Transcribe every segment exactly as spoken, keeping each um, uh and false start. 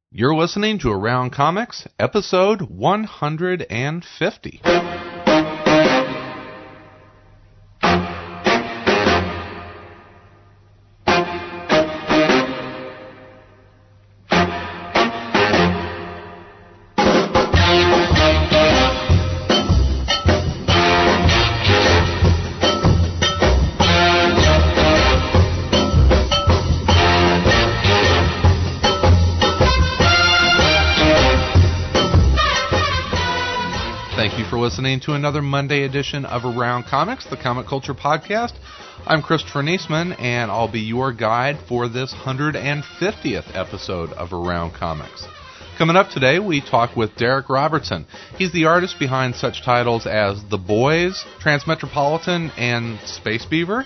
You're listening to Around Comics, episode one hundred fifty. Listening to another Monday edition of Around Comics, the comic culture podcast. I'm Christopher Niesman, and I'll be your guide for this one hundred fiftieth episode of Around Comics. Coming up today, we talk with Darick Robertson. He's the artist behind such titles as The Boys, Transmetropolitan, and Space Beaver.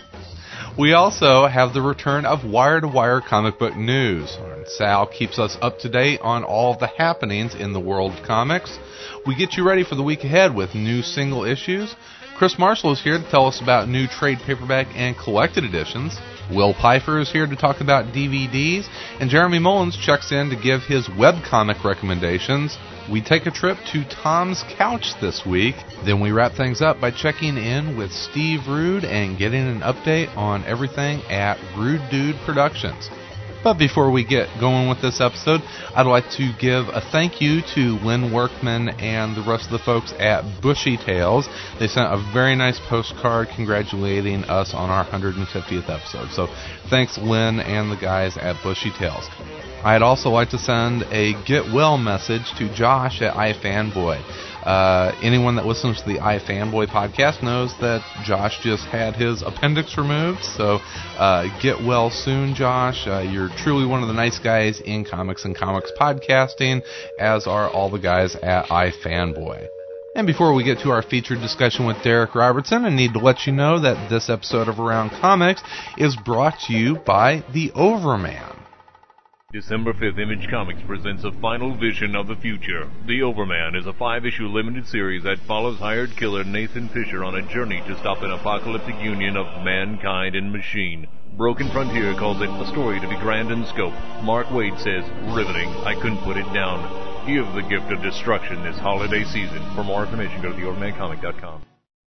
We also have the return of wire-to-wire comic book news. Sal keeps us up to date on all of the happenings in the world of comics. We get you ready for the week ahead with new single issues. Chris Marshall is here to tell us about new trade paperback and collected editions. Will Pfeiffer is here to talk about D V Ds. And Jeremy Mullins checks in to give his webcomic recommendations. We take a trip to Tom's Couch this week. Then we wrap things up by checking in with Steve Rude and getting an update on everything at Rude Dude Productions. But before we get going with this episode, I'd like to give a thank you to Lynn Workman and the rest of the folks at Bushy Tales. They sent a very nice postcard congratulating us on our one hundred fiftieth episode. So thanks, Lynn and the guys at Bushy Tales. I'd also like to send a get well message to Josh at iFanboy. Uh, anyone that listens to the iFanboy podcast knows that Josh just had his appendix removed, so uh, get well soon, Josh. Uh, you're truly one of the nice guys in comics and comics podcasting, as are all the guys at iFanboy. And before we get to our featured discussion with Darick Robertson, I need to let you know that this episode of Around Comics is brought to you by The Overman. December fifth, Image Comics presents a final vision of the future. The Overman is a five-issue limited series that follows hired killer Nathan Fisher on a journey to stop an apocalyptic union of mankind and machine. Broken Frontier calls it a story to be grand in scope. Mark Waid says, riveting, I couldn't put it down. Give the gift of destruction this holiday season. For more information, go to the overman comic dot com.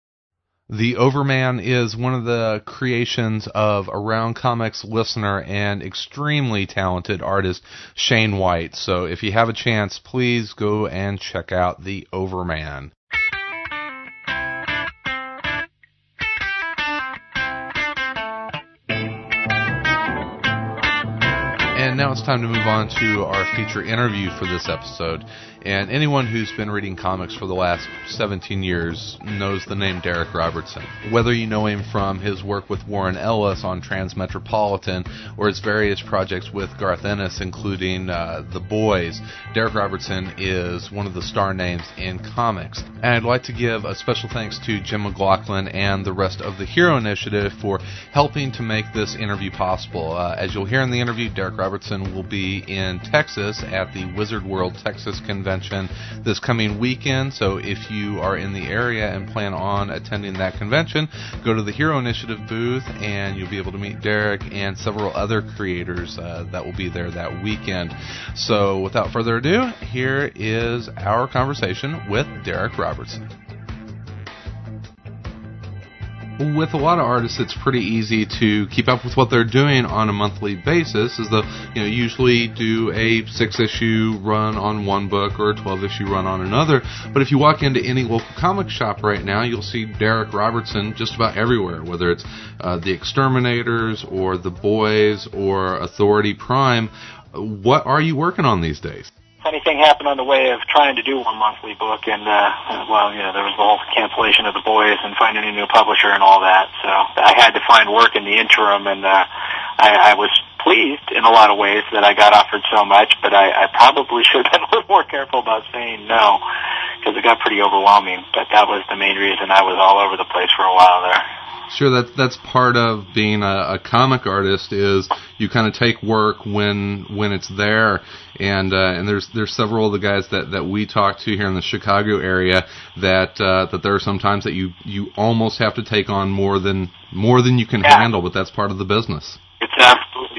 The Overman is one of the creations of Around Comics listener and extremely talented artist Shane White. So if you have a chance, please go and check out The Overman. And now it's time to move on to our feature interview for this episode. And anyone who's been reading comics for the last seventeen years knows the name Darick Robertson. Whether you know him from his work with Warren Ellis on Transmetropolitan or his various projects with Garth Ennis, including uh, The Boys, Darick Robertson is one of the star names in comics. And I'd like to give a special thanks to Jim McLaughlin and the rest of the Hero Initiative for helping to make this interview possible. Uh, as you'll hear in the interview, Darick Robertson will be in Texas at the Wizard World Texas Convention this coming weekend, so if you are in the area and plan on attending that convention, go to the Hero Initiative booth and you'll be able to meet Darick and several other creators uh, that will be there that weekend. So without further ado, here is our conversation with Darick Robertson. With a lot of artists, it's pretty easy to keep up with what they're doing on a monthly basis, as they'll, you know, usually do a six-issue run on one book or a twelve-issue run on another. But if you walk into any local comic shop right now, you'll see Darick Robertson just about everywhere, whether it's uh, The Exterminators or The Boys or Authority Prime. What are you working on these days? Funny thing happened on the way of trying to do one monthly book, and, uh, well, you know, there was the whole cancellation of The Boys and finding a new publisher and all that, so I had to find work in the interim, and uh, I, I was pleased in a lot of ways that I got offered so much, but I, I probably should have been a little more careful about saying no, because it got pretty overwhelming, but that was the main reason I was all over the place for a while there. Sure, that that's part of being a, a comic artist, is you kind of take work when when it's there, and uh, and there's there's several of the guys that, that we talk to here in the Chicago area that uh, that there are some times that you, you almost have to take on more than more than you can yeah. handle, but that's part of the business. It's absolutely true, because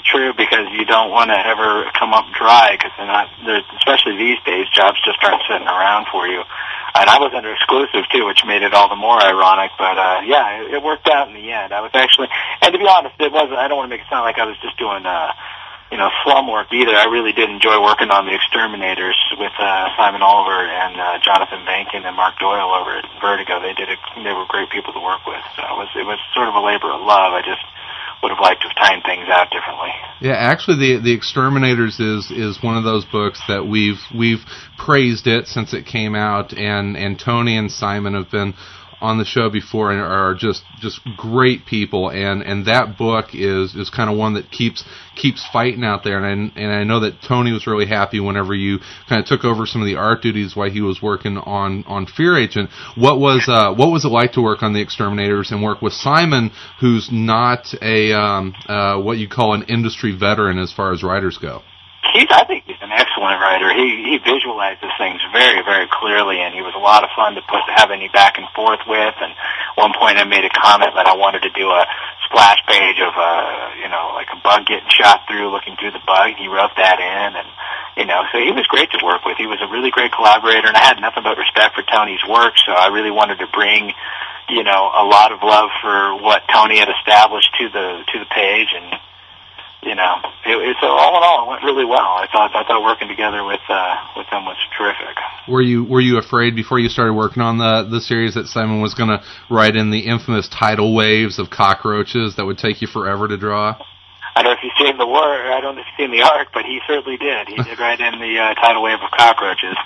because you don't want to ever come up dry, because they're not, they're, especially these days, jobs just aren't sitting around for you. And I was under exclusive, too, which made it all the more ironic. But, uh, yeah, it, it worked out in the end. I was actually, and to be honest, it wasn't, I don't want to make it sound like I was just doing, uh, you know, slum work either. I really did enjoy working on The Exterminators with uh, Simon Oliver and uh, Jonathan Bankin and Mark Doyle over at Vertigo. They did a, they were great people to work with. So it was, it was sort of a labor of love. I just would have liked to have timed things out differently. Yeah, actually, the the Exterminators is is one of those books that we've we've praised it since it came out, and, and Tony and Simon have been on the show before and are just just great people, and, and that book is, is kind of one that keeps keeps fighting out there, and I, and I know that Tony was really happy whenever you kind of took over some of the art duties while he was working on, on Fear Agent. What was uh, what was it like to work on The Exterminators and work with Simon, who's not a um, uh, what you call an industry veteran as far as writers go? He's, I think he's an excellent writer. He he visualizes things very, very clearly, and he was a lot of fun to put have any back and forth with. And at one point, I made a comment that I wanted to do a splash page of a you know like a bug getting shot through, looking through the bug. He wrote that in, and you know, so he was great to work with. He was a really great collaborator, and I had nothing but respect for Tony's work. So I really wanted to bring you know a lot of love for what Tony had established to the to the page. And You know, it, it, so all in all, it went really well. I thought I thought working together with uh, with them was terrific. Were you were you afraid before you started working on the the series that Simon was going to write in the infamous tidal waves of cockroaches that would take you forever to draw? I don't know if you've seen the word. I don't know if you've seen the art, but he certainly did. He did write in the uh, tidal wave of cockroaches.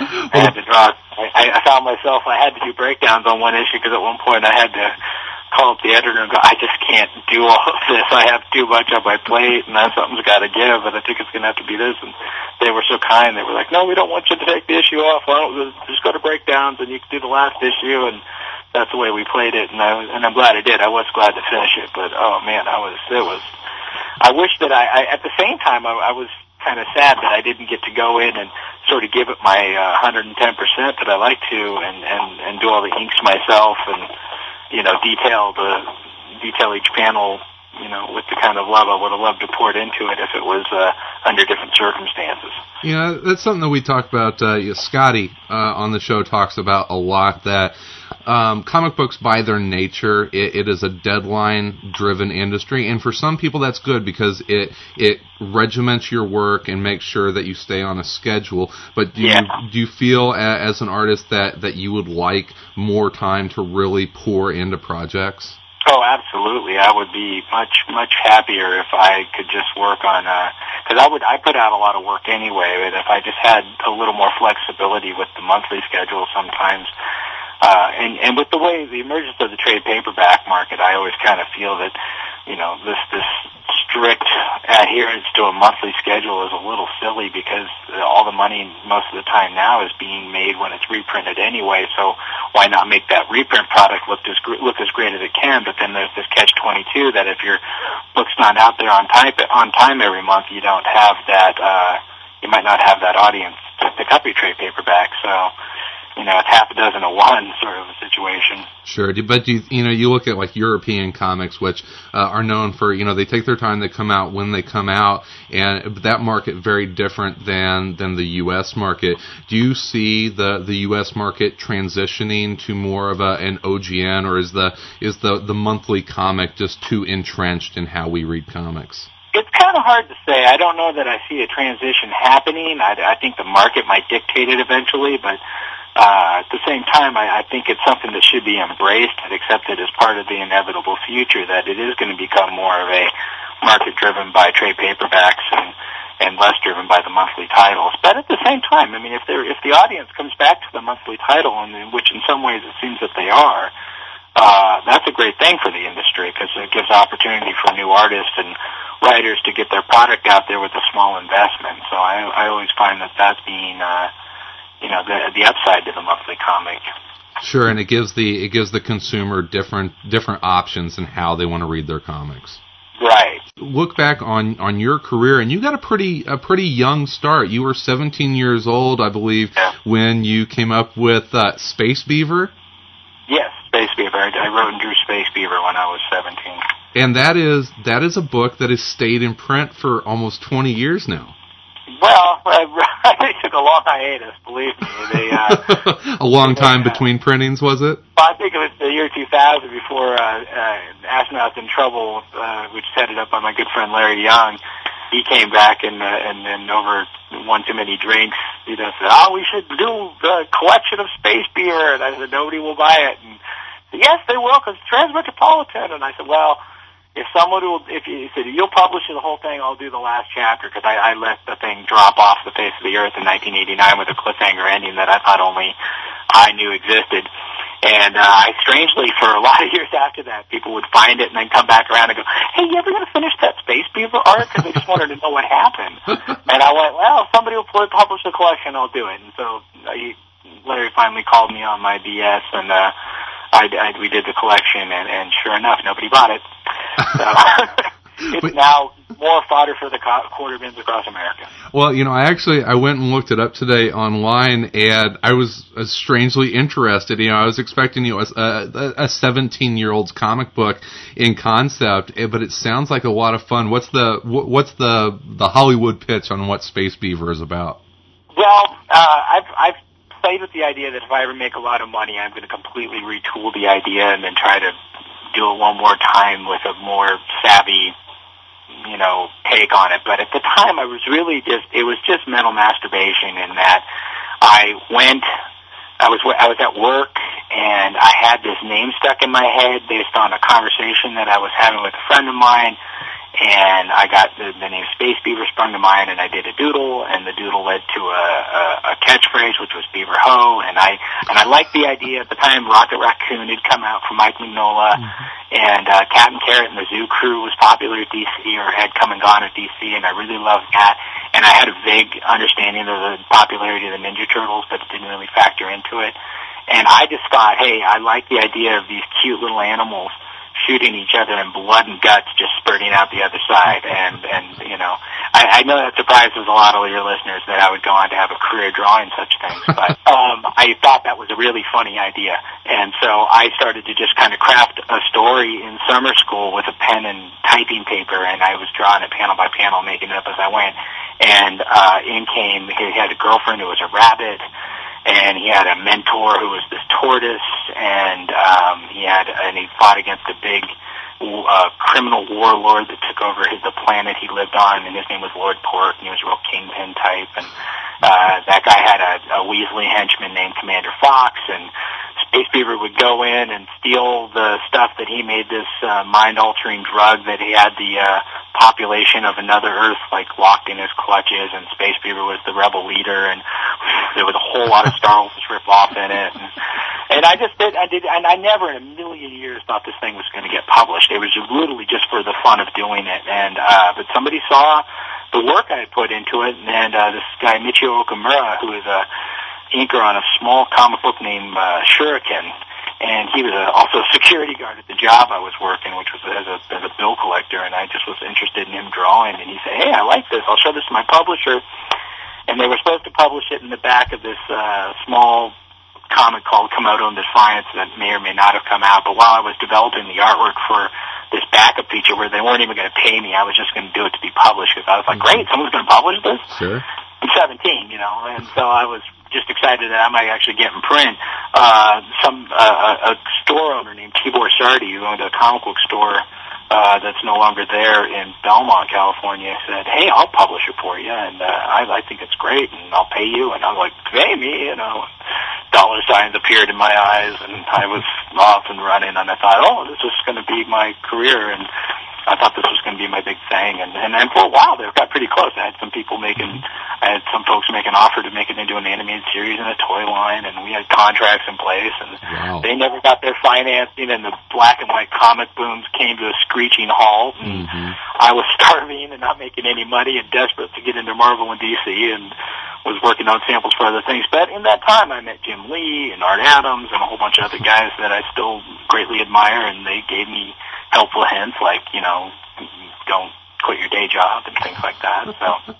I had to draw. I, I found myself. I had to do breakdowns on one issue because at one point I had to call up the editor and go, I just can't do all of this. I have too much on my plate, and then something's got to give, and I think it's going to have to be this. And they were so kind. They were like, no, we don't want you to take the issue off. Why don't we just go to breakdowns, and you can do the last issue. And that's the way we played it, and, I, and I'm glad I did. I was glad to finish it, but, oh, man, I was, it was, I wish that I, I at the same time, I, I was kind of sad that I didn't get to go in and sort of give it my uh, one hundred ten percent that I like to, and, and, and do all the inks myself, and, you know, detail the detail each panel, you know, with the kind of love I would have loved to pour it into it if it was uh, under different circumstances. You know, that's something that we talk about. Uh, Scotty uh, on the show talks about a lot, that um, comic books, by their nature, it, it is a deadline-driven industry, and for some people that's good because it it regiments your work and makes sure that you stay on a schedule. But do yeah. you do you feel as an artist that, that you would like more time to really pour into projects? Oh, absolutely. I would be much, much happier if I could just work on, uh, cause I would, I put out a lot of work anyway, but if I just had a little more flexibility with the monthly schedule sometimes, uh, and, and with the way the emergence of the trade paperback market, I always kind of feel that, you know, this, this strict adherence to a monthly schedule is a little silly because all the money most of the time now is being made when it's reprinted anyway, so why not make that reprint product look as look as great as it can? But then there's this catch twenty-two that if your book's not out there on time on time every month, you don't have that. Uh, you might not have that audience to pick up your trade paperback. So, you know, it's half a dozen of one sort of a situation. Sure, but you you know you look at like European comics, which uh, are known for, you know, they take their time, they come out when they come out, and that market very different than than the U S market. Do you see the the U S market transitioning to more of a, an O G N, or is the is the the monthly comic just too entrenched in how we read comics? It's kind of hard to say. I don't know that I see a transition happening. I, I think the market might dictate it eventually, but Uh, at the same time, I, I think it's something that should be embraced and accepted as part of the inevitable future, that it is going to become more of a market driven by trade paperbacks and, and less driven by the monthly titles. But at the same time, I mean, if there if the audience comes back to the monthly title, and in which in some ways it seems that they are, uh, that's a great thing for the industry because it gives opportunity for new artists and writers to get their product out there with a small investment. So I, I always find that that's being uh, you know, the the upside to the monthly comic. Sure, and it gives the it gives the consumer different different options in how they want to read their comics. Right. Look back on, on your career, and you got a pretty a pretty young start. You were seventeen years old, I believe, yeah. when you came up with uh, Space Beaver. Yes, Space Beaver. I, I wrote and drew Space Beaver when I was seventeen. And that is that is a book that has stayed in print for almost twenty years now. Well, they took a long hiatus, believe me. They, uh, a long time they, uh, between printings, was it? Well, I think it was the year two thousand before uh, uh, Astronauts in Trouble, uh, which was headed up by my good friend Larry Young. He came back and, uh, and, and over one too many drinks, you know, said, oh, we should do a collection of space beer. And I said, nobody will buy it. And he said, yes, they will, because it's Transmetropolitan. And I said, well, if someone will, if you said you'll publish the whole thing, I'll do the last chapter, because I, I let the thing drop off the face of the earth in nineteen eighty-nine with a cliffhanger ending that I thought only I knew existed. And uh, I strangely, for a lot of years after that, people would find it and then come back around and go, "Hey, you ever going to finish that Space Beaver arc?" Because they just wanted to know what happened. And I went, "Well, if somebody will publish the collection, I'll do it." And so uh, he, Larry finally called me on my B S, and uh, I, I, we did the collection, and, and sure enough, nobody bought it. So it's but, now more fodder for the quarter bins across America. Well, you know, I actually I went and looked it up today online, and I was uh, strangely interested. You know, I was expecting you know, a a seventeen-year-old's comic book in concept, but it sounds like a lot of fun. What's the what's the the Hollywood pitch on what Space Beaver is about? Well, uh, I've I've played with the idea that if I ever make a lot of money, I'm going to completely retool the idea and then try to do it one more time with a more savvy, you know, take on it. But at the time, I was really just, it was just mental masturbation in that I went, I was, I was at work and I had this name stuck in my head based on a conversation that I was having with a friend of mine. And I got the, the name Space Beaver sprung to mind, and I did a doodle, and the doodle led to a, a, a catchphrase, which was Beaver Ho, and I and I liked the idea at the time. Rocket Raccoon had come out from Mike Mignola, mm-hmm. and uh, Captain Carrot and the Zoo Crew was popular at D C, or had come and gone at D C, and I really loved that. And I had a vague understanding of the popularity of the Ninja Turtles, but it didn't really factor into it. And I just thought, hey, I like the idea of these cute little animals shooting each other and blood and guts just spurting out the other side. And, and you know, I, I know that surprises a lot of your listeners that I would go on to have a career drawing such things, but um, I thought that was a really funny idea. And so I started to just kind of craft a story in summer school with a pen and typing paper, and I was drawing it panel by panel, making it up as I went. And uh, in came, he had a girlfriend who was a rabbit, and he had a mentor who was this tortoise, and um, he had and he fought against a big uh, criminal warlord that took over his, the planet he lived on, and his name was Lord Pork, and he was a real kingpin type. And uh, that guy had a, a Weasley henchman named Commander Fox, and Space Beaver would go in and steal the stuff that he made this uh, mind-altering drug that he had the uh, population of another Earth like locked in his clutches, and Space Beaver was the rebel leader, and there was a whole lot of Star Wars rip-off in it. And, and I just did, I did, and I never in a million years thought this thing was going to get published. It was literally just for the fun of doing it. And uh, but somebody saw the work I had put into it, and uh, this guy Michio Okamura, who is a inker on a small comic book named uh, Shuriken, and he was a, also a security guard at the job I was working, which was as a, as a bill collector, and I just was interested in him drawing, and he said, hey, I like this, I'll show this to my publisher. And they were supposed to publish it in the back of this uh, small comic called Komodo and Defiance that may or may not have come out, but while I was developing the artwork for this backup feature where they weren't even going to pay me, I was just going to do it to be published, because I was like, great, someone's going to publish this? Sure. I'm seventeen, you know, and so I was just excited that I might actually get in print. Uh, some uh, a store owner named Tibor Sardi, who owned a comic book store uh, that's no longer there in Belmont, California, said, hey, I'll publish it for you, and uh, I, I think it's great, and I'll pay you. And I was like, pay me, you know. Dollar signs appeared in my eyes, and I was off and running, and I thought, oh, this is going to be my career, and I thought this was going to be my big thing, and, and and for a while they got pretty close. I had some people making, I had some folks make an offer to make it into an animated series and a toy line, and we had contracts in place, and wow. They never got their financing, and the black and white comic booms came to a screeching halt, and mm-hmm. I was starving and not making any money and desperate to get into Marvel and D C, and was working on samples for other things. But in that time, I met Jim Lee and Art Adams and a whole bunch of other guys that I still greatly admire, and they gave me helpful hints like, you know, don't quit your day job and things like that. So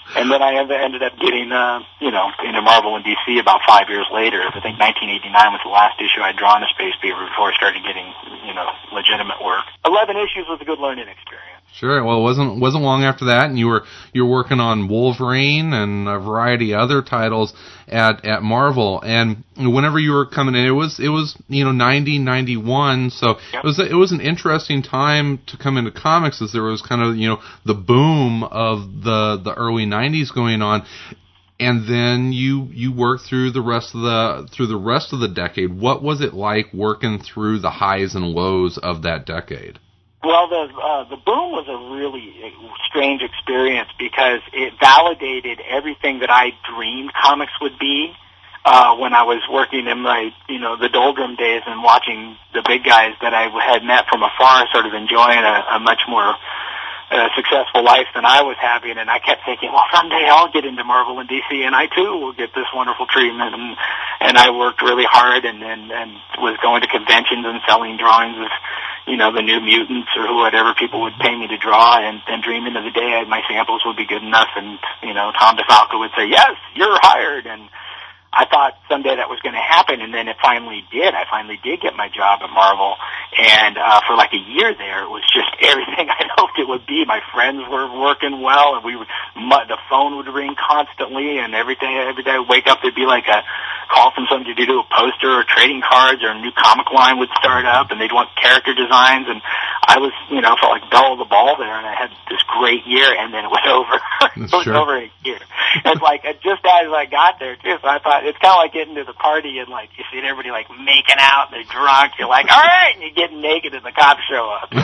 And then I ended up getting, uh, you know, into Marvel and D C about five years later. I think nineteen eighty-nine was the last issue I'd drawn a Space Beaver before I started getting, you know, legitimate work. Eleven issues was a good learning experience. Sure. Well, it wasn't wasn't long after that, and you were you were working on Wolverine and a variety of other titles at at Marvel. And whenever you were coming in, it was it was you know ninety, ninety-one. So yep. it was it was an interesting time to come into comics, as there was kind of you know the boom of the the early nineties going on. And then you you worked through the rest of the through the rest of the decade. What was it like working through the highs and lows of that decade? Well, the uh, the boom was a really strange experience because it validated everything that I dreamed comics would be uh, when I was working in my, you know, the doldrum days and watching the big guys that I had met from afar sort of enjoying a, a much more uh, successful life than I was having. And I kept thinking, well, someday I'll get into Marvel and D C and I too will get this wonderful treatment. And, and I worked really hard and, and, and was going to conventions and selling drawings of, you know, the New Mutants or whatever people would pay me to draw, and then dreaming of the day my samples would be good enough, and, you know, Tom DeFalco would say, yes, you're hired, and I thought someday that was going to happen, and then it finally did. I finally did get my job at Marvel, and uh, for like a year there, it was just everything I hoped it would be. My friends were working well, and we would, the phone would ring constantly, and every day, every day I would wake up, there'd be like a call from somebody to do a poster or trading cards, or a new comic line would start up, and they'd want character designs, and I was, you know, felt like belle of the ball there, and I had this great year, and then it was over. it was sure. over a year. It's like, just as I got there, too, so I thought, it's kind of like getting to the party and, like, you see everybody, like, making out, and they're drunk, you're like, all right, and you get naked and the cops show up. You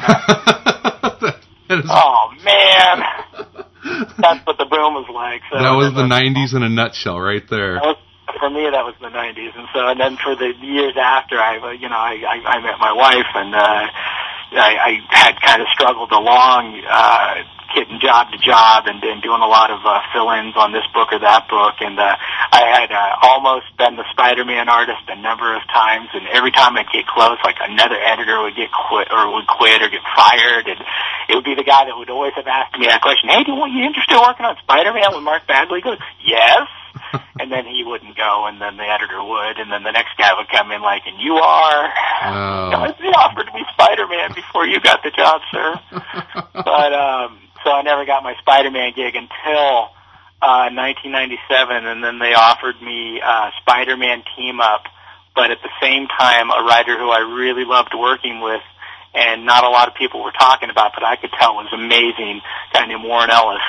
know? is... Oh, man. That's what the boom was like. So that was the nineties in a nutshell right there. That was, for me, that was the nineties. And so, and then for the years after, I, you know, I, I, I met my wife, and uh, I, I had kind of struggled along, uh, getting job to job and, and doing a lot of uh, fill-ins on this book or that book. And uh, I had uh, almost been the Spider-Man artist a number of times, and every time I'd get close, like another editor would get quit or would quit or get fired, and it would be the guy that would always have asked me that question, hey, do you, you interested in working on Spider-Man with Mark Bagley? He goes, yes. And then he wouldn't go, and then the editor would, and then the next guy would come in like, and you are? Oh. They offered to be Spider-Man before you got the job, sir. But, um, so I never got my Spider-Man gig until uh, nineteen ninety-seven, and then they offered me uh, Spider-Man team-up, but at the same time, a writer who I really loved working with, and not a lot of people were talking about, but I could tell was amazing, a guy named Warren Ellis,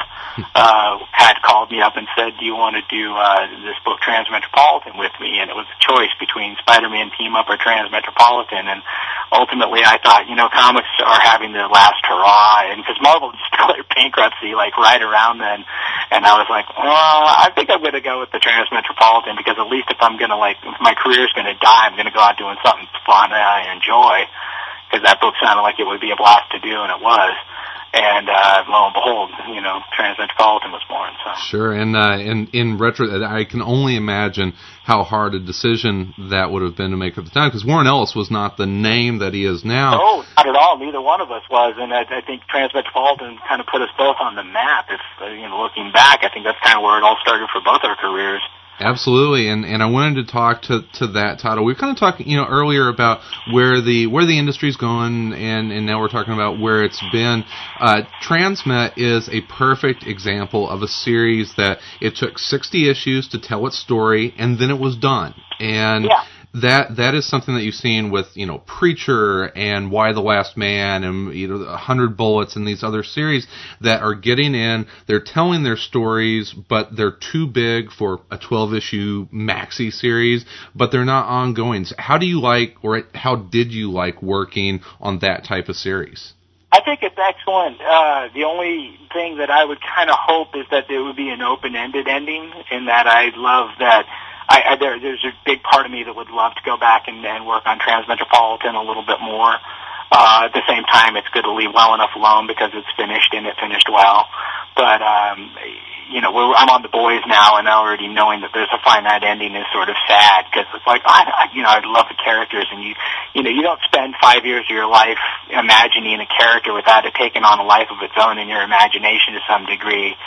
uh, had called me up and said, do you want to do uh, this book Transmetropolitan with me? And it was a choice between Spider-Man Team-Up or Transmetropolitan, and ultimately I thought, you know, comics are having their last hurrah, and because Marvel just declared bankruptcy, like, right around then, and I was like, well, I think I'm going to go with the Transmetropolitan, because at least if I'm going to, like, if my career's going to die, I'm going to go out doing something fun that I enjoy, because that book sounded like it would be a blast to do, and it was. And uh, lo and behold, you know, Transmetropolitan was born. So. Sure, and uh, in in retro, I can only imagine how hard a decision that would have been to make at the time, because Warren Ellis was not the name that he is now. No, not at all. Neither one of us was, and I, I think Transmetropolitan kind of put us both on the map. If uh, you know, looking back, I think that's kind of where it all started for both our careers. Absolutely, and and I wanted to talk to, to that title. We were kind of talking, you know, earlier about where the where the industry's going, and, and now we're talking about where it's been. Uh, Transmet is a perfect example of a series that it took sixty issues to tell its story, and then it was done. And yeah. That that is something that you've seen with, you know, Preacher and Why the Last Man and, you know, one hundred Bullets and these other series that are getting in. They're telling their stories, but they're too big for a twelve-issue maxi series, but they're not ongoing. So how do you like, or how did you like working on that type of series? I think it's excellent. Uh, the only thing that I would kind of hope is that there would be an open-ended ending, in that I love that I, I, there, there's a big part of me that would love to go back and, and work on Transmetropolitan a little bit more. Uh, at the same time, it's good to leave well enough alone because it's finished and it finished well. But, um, you know, we're, I'm on The Boys now, and already knowing that there's a finite ending is sort of sad, because it's like, I, I, you know, I love the characters, and you, you know, you don't spend five years of your life imagining a character without it taking on a life of its own in your imagination to some degree.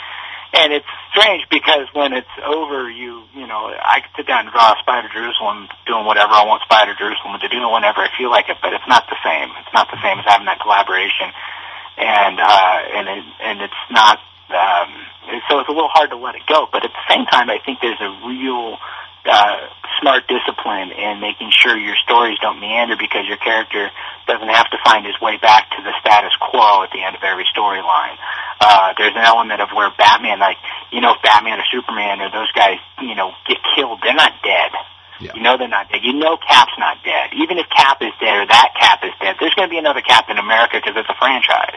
And it's strange because when it's over, you you know, I could sit down and draw Spider Jerusalem doing whatever I want Spider Jerusalem to do whenever I feel like it, but it's not the same. It's not the same as having that collaboration. And, uh, and it, and it's not, um, so it's a little hard to let it go, but at the same time, I think there's a real, uh, smart discipline in making sure your stories don't meander because your character doesn't have to find his way back to the status quo at the end of every storyline. Uh, there's an element of where Batman, like, you know, if Batman or Superman or those guys, you know, get killed, they're not dead. Yeah. You know they're not dead. You know Cap's not dead. Even if Cap is dead or that Cap is dead, there's going to be another Captain America because it's a franchise.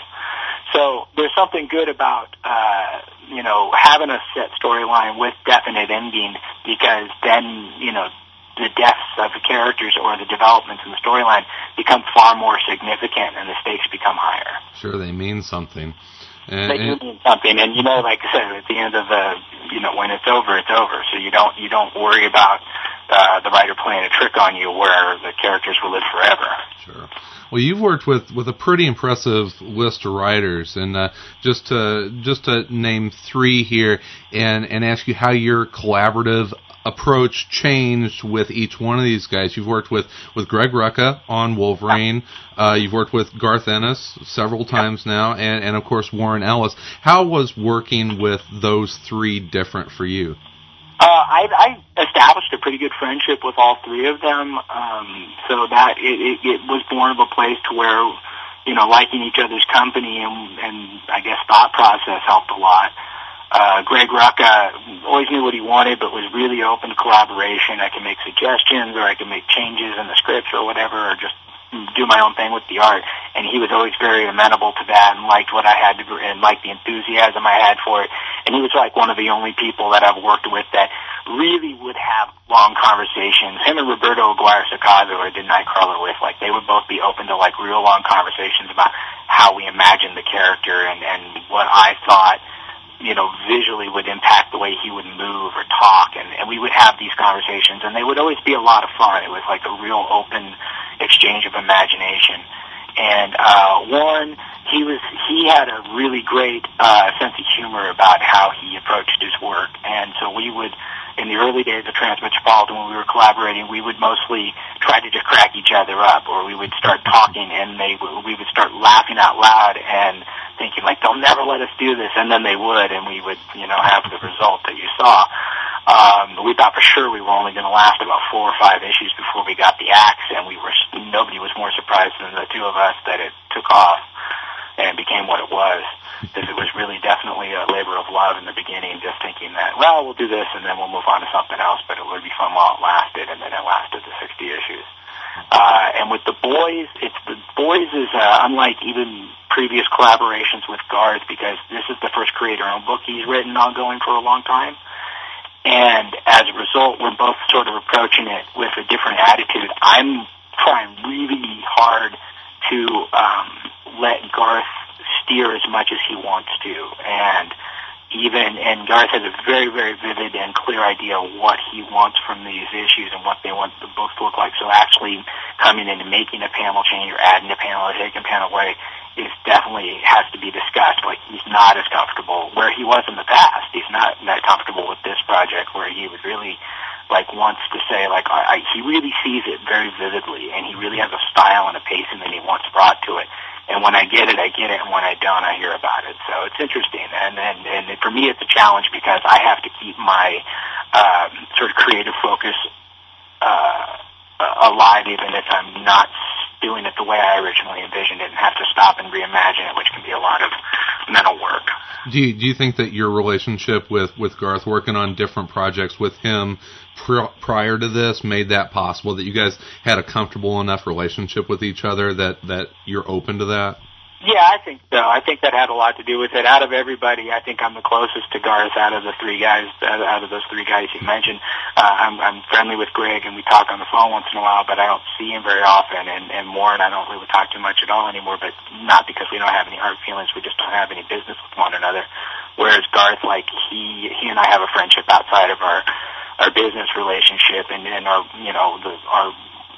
So there's something good about, uh, you know, having a set storyline with definite ending because then, you know, the deaths of the characters or the developments in the storyline become far more significant and the stakes become higher. Sure, they mean something. And, they do mean something, and you know, like I said, at the end of the, you know, when it's over, it's over. So you don't you don't worry about uh, the writer playing a trick on you where the characters will live forever. Sure. Well, you've worked with, with a pretty impressive list of writers, and uh, just to just to name three here, and and ask you how your collaborative approach changed with each one of these guys. You've worked with, with Greg Rucka on Wolverine. Uh, you've worked with Garth Ennis several times now, and, and of course Warren Ellis. How was working with those three different for you? Uh, I, I established a pretty good friendship with all three of them, um, so that it, it, it was born of a place to where, you know, liking each other's company and, and I guess thought process helped a lot. Uh, Greg Rucka always knew what he wanted, but was really open to collaboration. I can make suggestions, or I can make changes in the scripts or whatever, or just do my own thing with the art. And he was always very amenable to that and liked what I had to, and liked the enthusiasm I had for it. And he was like one of the only people that I've worked with that really would have long conversations. Him and Roberto Aguirre-Sacasa, who I did Nightcrawler with, like they would both be open to like real long conversations about how we imagined the character and, and what I thought, you know, visually would impact the way he would move or talk, and, and we would have these conversations, and they would always be a lot of fun. It was like a real open exchange of imagination. And uh, Warren, he was he had a really great uh, sense of humor about how he approached his work, and so we would, in the early days of Transmetropolitan, when we were collaborating, we would mostly try to just crack each other up, or we would start talking, and they we would start laughing out loud and thinking, like, they'll never let us do this, and then they would, and we would, you know, have the result that you saw. Um, we thought for sure we were only going to last about four or five issues before we got the axe, and we were nobody was more surprised than the two of us that it took off and became what it was. Because it was really definitely a labor of love in the beginning, just thinking that, well, we'll do this, and then we'll move on to something else, but it would be fun while it lasted, and then it lasted the sixty issues. Uh, and with the boys, it's the boys is uh, unlike even previous collaborations with Garth, because this is the first creator-owned book he's written ongoing for a long time. And as a result, we're both sort of approaching it with a different attitude. I'm trying really hard to um, let Garth steer as much as he wants to, and even and Garth has a very, very vivid and clear idea of what he wants from these issues and what they want the books to look like. So actually coming in and making a panel change or adding a panel or taking a panel away is definitely has to be discussed. Like, he's not as comfortable where he was in the past. He's not that comfortable with this project, where he would really like wants to say like I, I, he really sees it very vividly, and he really has a style and a pacing that he wants brought to it. And when I get it, I get it, and when I don't, I hear about it. So it's interesting, and and, and for me, it's a challenge because I have to keep my um, sort of creative focus uh, alive, even if I'm not doing it the way I originally envisioned it, and have to stop and reimagine it, which can be a lot of mental work. Do you, do you think that your relationship with, with Garth, working on different projects with him pr- prior to this, made that possible, that you guys had a comfortable enough relationship with each other that, that you're open to that? Yeah, I think so. I think that had a lot to do with it. Out of everybody, I think I'm the closest to Garth out of the three guys, out of those three guys you mentioned. Uh, I'm, I'm friendly with Greg, and we talk on the phone once in a while, but I don't see him very often. And, and Warren, I don't really talk too much at all anymore, but not because we don't have any hard feelings. We just don't have any business with one another. Whereas Garth, like, he, he and I have a friendship outside of our, our business relationship, and, and our, you know, the, our,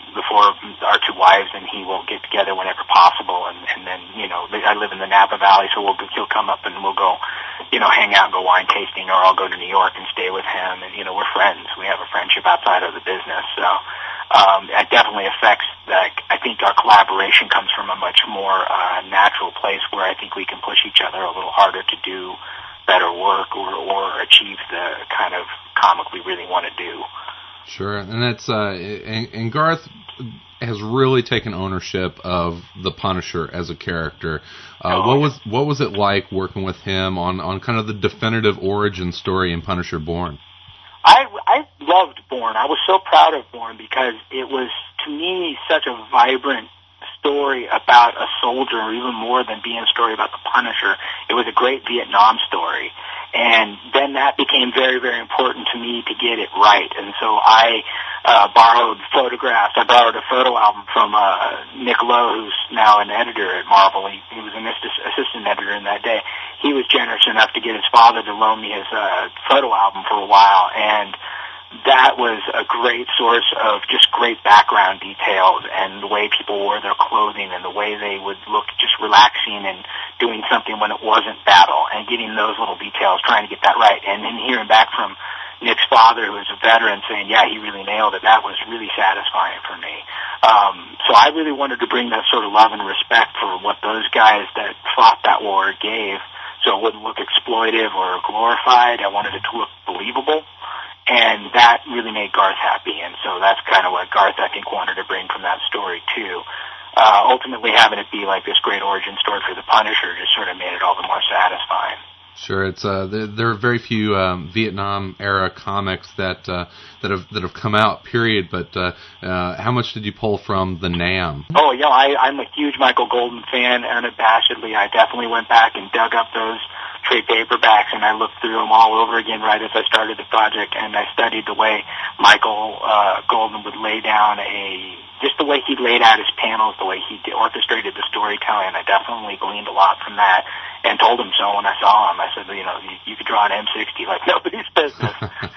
before our two wives and he will get together whenever possible, and, and then, you know, I live in the Napa Valley, so we'll, he'll come up and we'll go, you know, hang out and go wine tasting, or I'll go to New York and stay with him, and, you know, we're friends. We have a friendship outside of the business, so um, it definitely affects, like, I think our collaboration comes from a much more uh, natural place where I think we can push each other a little harder to do better work or, or achieve the kind of comic we really want to do. Sure, and that's uh, and, and Garth has really taken ownership of the Punisher as a character. Uh, oh, what was what was it like working with him on, on kind of the definitive origin story in Punisher Born? I I loved Born. I was so proud of Born because it was, to me, such a vibrant story about a soldier, or even more than being a story about the Punisher. It was a great Vietnam story. And then that became very, very important to me to get it right. And so I uh, borrowed photographs. I borrowed a photo album from uh, Nick Lowe, who's now an editor at Marvel. He, he was an assist- assistant editor in that day. He was generous enough to get his father to loan me his uh, photo album for a while. And that was a great source of just great background details and the way people wore their clothing and the way they would look just relaxing and doing something when it wasn't battle, and getting those little details, trying to get that right. And then hearing back from Nick's father, who is a veteran, saying, yeah, he really nailed it, that was really satisfying for me. Um, so I really wanted to bring that sort of love and respect for what those guys that fought that war gave, so it wouldn't look exploitive or glorified. I wanted it to look believable. And that really made Garth happy, and so that's kind of what Garth, I think, wanted to bring from that story, too. Uh, ultimately, having it be like this great origin story for the Punisher just sort of made it all the more satisfying. Sure, it's uh, there, there are very few um, Vietnam era comics that uh, that have that have come out. Period. But uh, uh, how much did you pull from the Nam? Oh, yeah, I, I'm a huge Michael Golden fan, unabashedly. I definitely went back and dug up those trade paperbacks, and I looked through them all over again right as I started the project, and I studied the way Michael uh, Golden would lay down a, just the way he laid out his panels, the way he orchestrated the storytelling. I definitely gleaned a lot from that, and told him so when I saw him. I said, you know, you, you could draw an M sixty like nobody's business.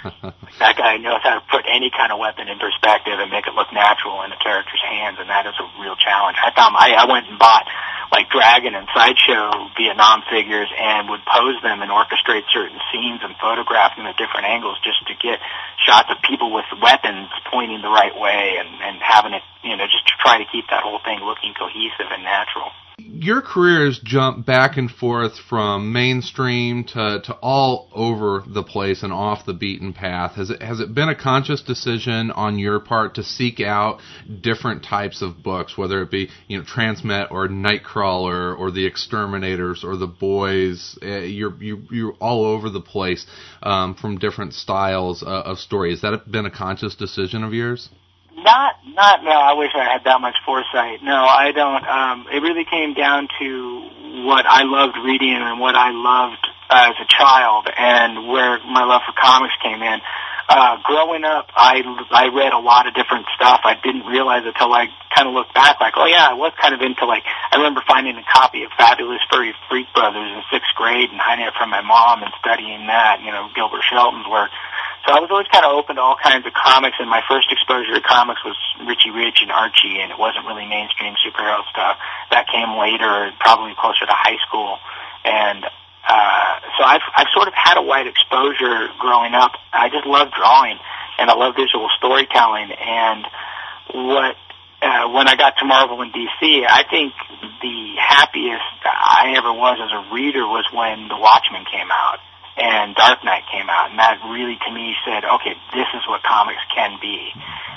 That guy knows how to put any kind of weapon in perspective and make it look natural in a character's hands, and that is a real challenge. I found I, I went and bought like Dragon and Sideshow Vietnam figures and would pose them and orchestrate certain scenes and photograph them at different angles just to get shots of people with weapons pointing the right way, and, and having it, you know, just to try to keep that whole thing looking cohesive and natural. Your career has jumped back and forth from mainstream to, to all over the place and off the beaten path. Has it has it been a conscious decision on your part to seek out different types of books, whether it be, you know, Transmet or Nightcrawler or The Exterminators or The Boys? Uh, you're you, you're all over the place um, from different styles uh, of story. Has that been a conscious decision of yours? Not, not, no, I wish I had that much foresight. No, I don't. Um, it really came down to what I loved reading and what I loved uh, as a child, and where my love for comics came in. Uh, growing up, I, I read a lot of different stuff. I didn't realize it until I kind of looked back, like, oh yeah, I was kind of into, like, I remember finding a copy of Fabulous Furry Freak Brothers in sixth grade and hiding it from my mom and studying that, you know, Gilbert Shelton's work. So I was always kind of open to all kinds of comics, and my first exposure to comics was Richie Rich and Archie, and it wasn't really mainstream superhero stuff. That came later, probably closer to high school. And uh, so I've, I've sort of had a wide exposure growing up. I just love drawing, and I love visual storytelling. And what uh, when I got to Marvel and D C, I think the happiest I ever was as a reader was when The Watchmen came out and Dark Knight came out, and that really, to me, said, okay, this is what comics can be.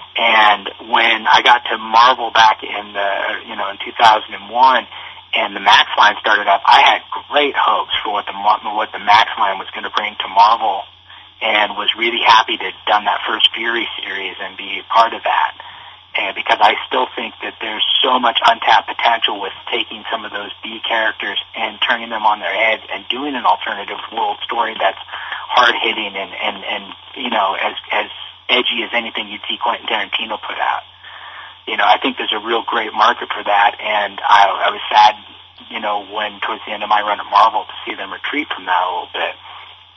And when I got to Marvel back in the, you know, in two thousand one, and the Max line started up, I had great hopes for what the what the Max line was going to bring to Marvel, and was really happy to have done that first Fury series and be a part of that. And because I still think that there's so much untapped potential with taking some of those B characters and turning them on their heads and doing an alternative world story that's hard-hitting and, and, and you know, as, as edgy as anything you'd see Quentin Tarantino put out. You know, I think there's a real great market for that, and I, I was sad, you know, when towards the end of my run at Marvel to see them retreat from that a little bit.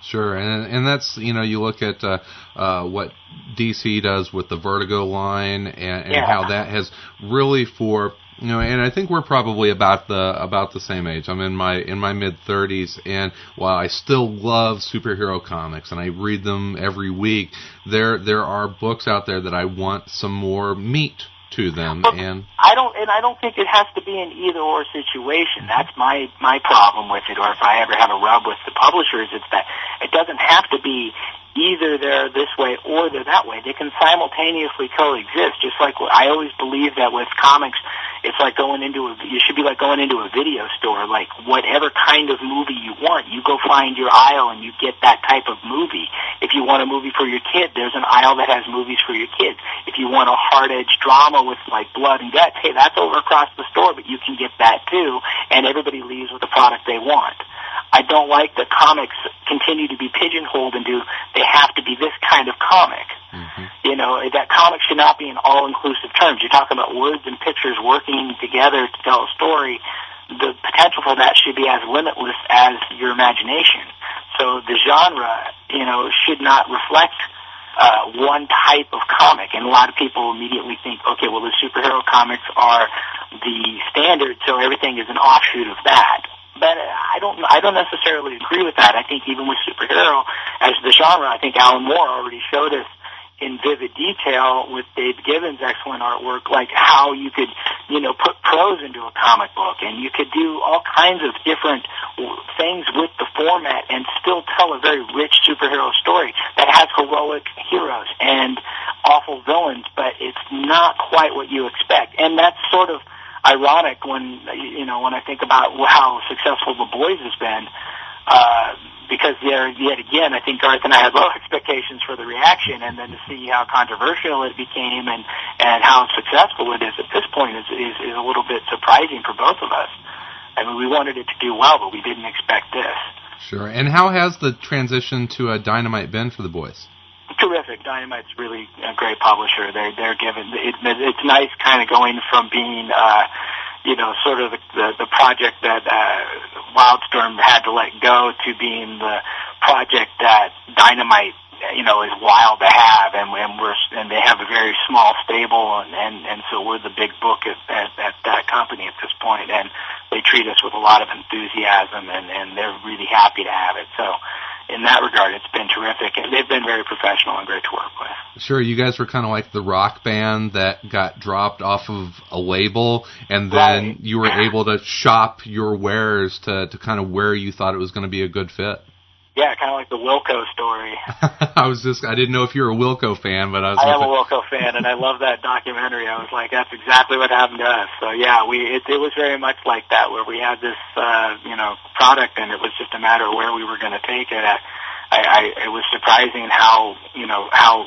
Sure, and and that's, you know, you look at uh, uh, what D C does with the Vertigo line, and, and yeah. how that has really for, you know, and I think we're probably about the about the same age. I'm in my in my mid thirties, and while I still love superhero comics and I read them every week, there there are books out there that I want some more meat to them. But and I don't, and I don't think it has to be an either or situation. That's my my problem with it. Or if I ever have a rub with the publishers, it's that it doesn't have to be either they're this way or they're that way. They can simultaneously coexist. Just like I always believe that with comics, it's like going into a, you should be like going into a video store. Like whatever kind of movie you want, you go find your aisle and you get that type of movie. If you want a movie for your kid, there's an aisle that has movies for your kids. If you want a hard-edged drama with like blood and guts, hey, that's over across the store, but you can get that too, and everybody leaves with the product they want. I don't like that comics continue to be pigeonholed into they have to be this kind of comic. Mm-hmm. You know, that comic should not be in all-inclusive terms. You're talking about words and pictures working together to tell a story. The potential for that should be as limitless as your imagination. So the genre, you know, should not reflect uh, one type of comic. And a lot of people immediately think, okay, well, the superhero comics are the standard, so everything is an offshoot of that. But I don't, I don't necessarily agree with that. I think even with superhero as the genre, I think Alan Moore already showed us in vivid detail with Dave Gibbons' excellent artwork, like how you could, you know, put prose into a comic book, and you could do all kinds of different things with the format and still tell a very rich superhero story that has heroic heroes and awful villains, but it's not quite what you expect. And that's sort of ironic when, you know, when I think about how successful The Boys has been, uh, because there, yet again, I think Garth and I had low expectations for the reaction, and then to see how controversial it became and, and how successful it is at this point is, is, is a little bit surprising for both of us. I mean, we wanted it to do well, but we didn't expect this. Sure. And how has the transition to a Dynamite been for The Boys? Terrific. Dynamite's really a great publisher. They're they're given it, it's nice kind of going from being uh, you know sort of the the, the project that uh, Wildstorm had to let go to being the project that Dynamite you know is wild to have, and, and we're and they have a very small stable, and and, and so we're the big book at, at at that company at this point, and they treat us with a lot of enthusiasm, and and they're really happy to have it. So in that regard, it's been terrific, and they've been very professional and great to work with. Sure, you guys were kind of like the rock band that got dropped off of a label, and then right. you were able to shop your wares to, to kind of where you thought it was going to be a good fit. Yeah, kind of like the Wilco story. I was just, I didn't know if you were a Wilco fan, but I was... I am a Wilco fan, and I love that documentary. I was like, that's exactly what happened to us. So yeah, we it, it was very much like that, where we had this, uh, you know, product, and it was just a matter of where we were going to take it. I, I, it was surprising how, you know, how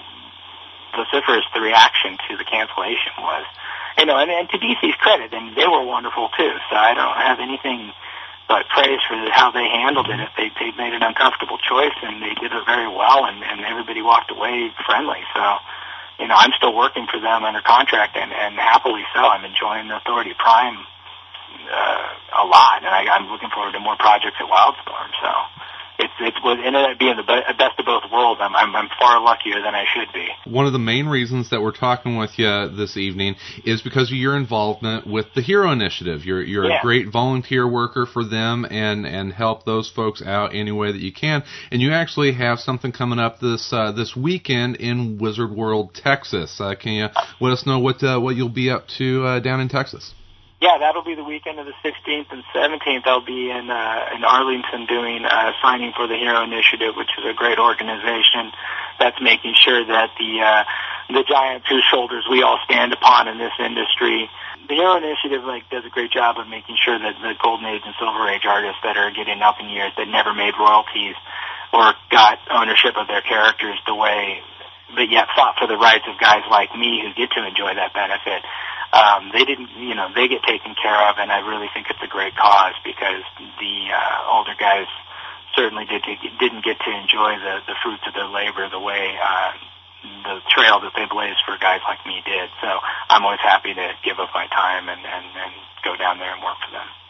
vociferous the reaction to the cancellation was. You know, and, and to D C's credit, I mean, they were wonderful too, so I don't have anything but praise for how they handled it. If they they made an uncomfortable choice, and they did it very well, and, and everybody walked away friendly. So, you know, I'm still working for them under contract, and, and happily so. I'm enjoying the Authority Prime uh, a lot, and I, I'm looking forward to more projects at Wildstorm. So it's it was ended up being the best of both worlds. I'm, I'm I'm far luckier than I should be. One of the main reasons that we're talking with you this evening is because of your involvement with the Hero Initiative. You're you're yeah. a great volunteer worker for them, and, and help those folks out any way that you can. And you actually have something coming up this uh, this weekend in Wizard World, Texas. Uh, can you let us know what uh, what you'll be up to uh, down in Texas? Yeah, that'll be the weekend of the sixteenth and seventeenth. I'll be in uh, in Arlington doing uh, signing for the Hero Initiative, which is a great organization that's making sure that the uh, the giants whose shoulders we all stand upon in this industry. The Hero Initiative like does a great job of making sure that the Golden Age and Silver Age artists that are getting up in years that never made royalties or got ownership of their characters the way, but yet fought for the rights of guys like me who get to enjoy that benefit. Um, they didn't, you know, they get taken care of, and I really think it's a great cause because the uh, older guys certainly did didn't get to enjoy the, the fruits of their labor the way uh, the trail that they blazed for guys like me did. So I'm always happy to give up my time and, and, and go down there and work for them.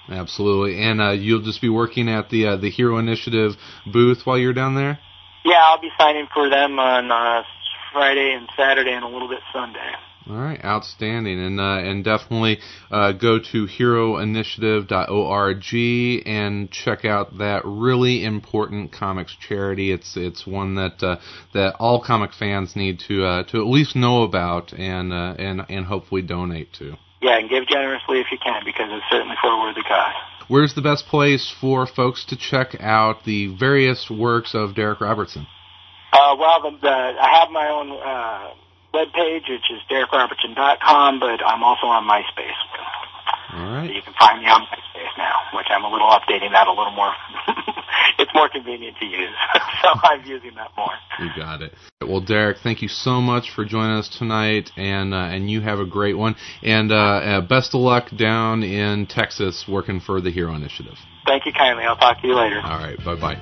Absolutely. And uh, you'll just be working at the uh, the Hero Initiative booth while you're down there? Yeah, I'll be signing for them on uh, Friday and Saturday and a little bit Sunday. All right, outstanding, and uh, and definitely uh, go to hero initiative dot org and check out that really important comics charity. It's it's one that uh, that all comic fans need to uh, to at least know about and uh, and and hopefully donate to. Yeah, and give generously if you can, because it's certainly for a worthy cause. Where's the best place for folks to check out the various works of Darick Robertson? Uh, well, the, the, I have my own uh, webpage, which is Darick Robertson dot com, but I'm also on MySpace. All right. So you can find me on MySpace now, which I'm a little updating that a little more. It's more convenient to use, so I'm using that more. You got it. Well, Darick, thank you so much for joining us tonight, and uh, and you have a great one. And uh, uh, best of luck down in Texas working for the Hero Initiative. Thank you kindly. I'll talk to you later. All right. Bye-bye.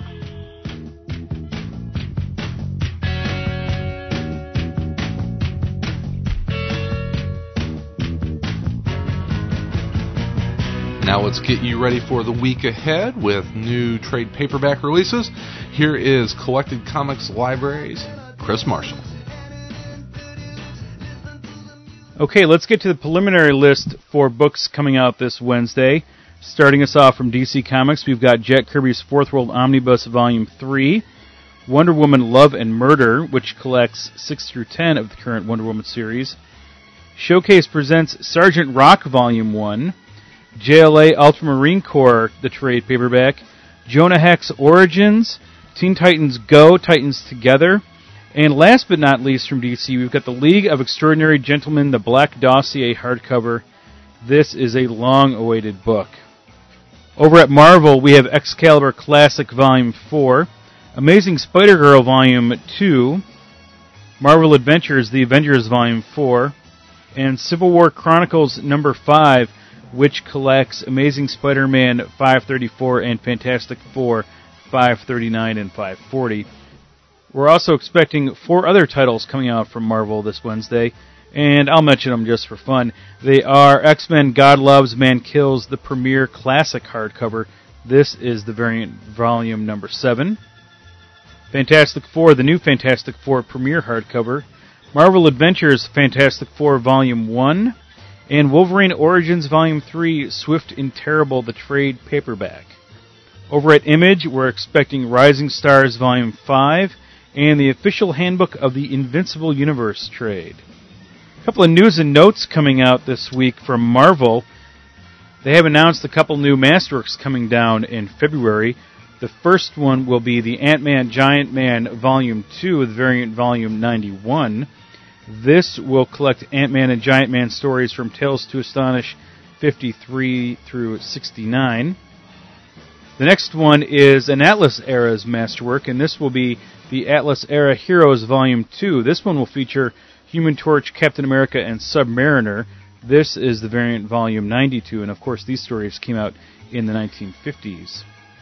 Now let's get you ready for the week ahead with new trade paperback releases. Here is Collected Comics Library's Chris Marshall. Okay, let's get to the preliminary list for books coming out this Wednesday. Starting us off from D C Comics, we've got Jack Kirby's Fourth World Omnibus Volume three, Wonder Woman Love and Murder, which collects six through ten of the current Wonder Woman series. Showcase presents Sergeant Rock Volume one, J L A Ultramarine Corps, the trade paperback, Jonah Hex Origins, Teen Titans Go, Titans Together, and last but not least from D C, we've got the League of Extraordinary Gentlemen, the Black Dossier hardcover. This is a long-awaited book. Over at Marvel, we have Excalibur Classic Volume four, Amazing Spider-Girl Volume two, Marvel Adventures, The Avengers Volume four, and Civil War Chronicles Number five, which collects Amazing Spider-Man five thirty-four and Fantastic Four five thirty-nine and five forty. We're also expecting four other titles coming out from Marvel this Wednesday, and I'll mention them just for fun. They are X-Men God Loves, Man Kills, the Premier Classic hardcover. This is the variant volume number seven. Fantastic Four, the new Fantastic Four Premier hardcover. Marvel Adventures Fantastic Four Volume one. And Wolverine Origins Volume three, Swift and Terrible, the trade paperback. Over at Image, we're expecting Rising Stars Volume five and the official handbook of the Invincible Universe trade. A couple of news and notes coming out this week from Marvel. They have announced a couple new Masterworks coming down in February. The first one will be the Ant-Man Giant Man Volume two, with variant Volume ninety-one. This will collect Ant-Man and Giant Man stories from Tales to Astonish fifty-three through sixty-nine. The next one is an Atlas Era's masterwork, and this will be the Atlas Era Heroes Volume two. This one will feature Human Torch, Captain America, and Submariner. This is the variant Volume ninety-two, and of course these stories came out in the nineteen fifties.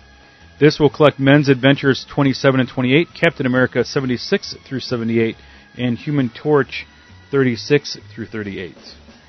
This will collect Men's Adventures twenty-seven and twenty-eight, Captain America seventy-six through seventy-eight, and Human Torch thirty-six through thirty-eight.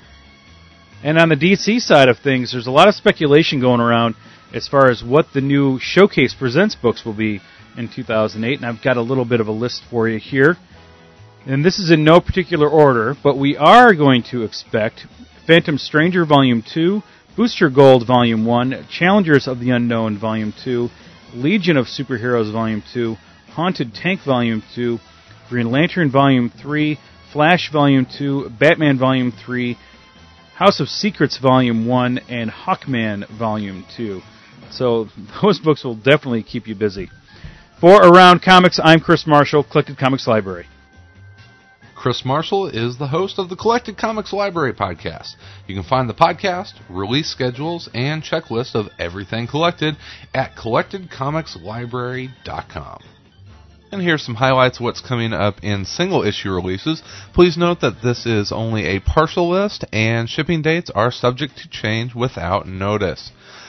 And on the D C side of things, there's a lot of speculation going around as far as what the new Showcase Presents books will be in two thousand eight, and I've got a little bit of a list for you here. And this is in no particular order, but we are going to expect Phantom Stranger Volume two, Booster Gold Volume one, Challengers of the Unknown Volume two, Legion of Superheroes Volume two, Haunted Tank Volume two, Green Lantern Volume three, Flash Volume two, Batman Volume three, House of Secrets Volume one, and Hawkman Volume two. So those books will definitely keep you busy. For Around Comics, I'm Chris Marshall, Collected Comics Library. Chris Marshall is the host of the Collected Comics Library podcast. You can find the podcast, release schedules, and checklist of everything collected at collected comics library dot com. And here's some highlights of what's coming up in single-issue releases. Please note that this is only a partial list, and shipping dates are subject to change without notice.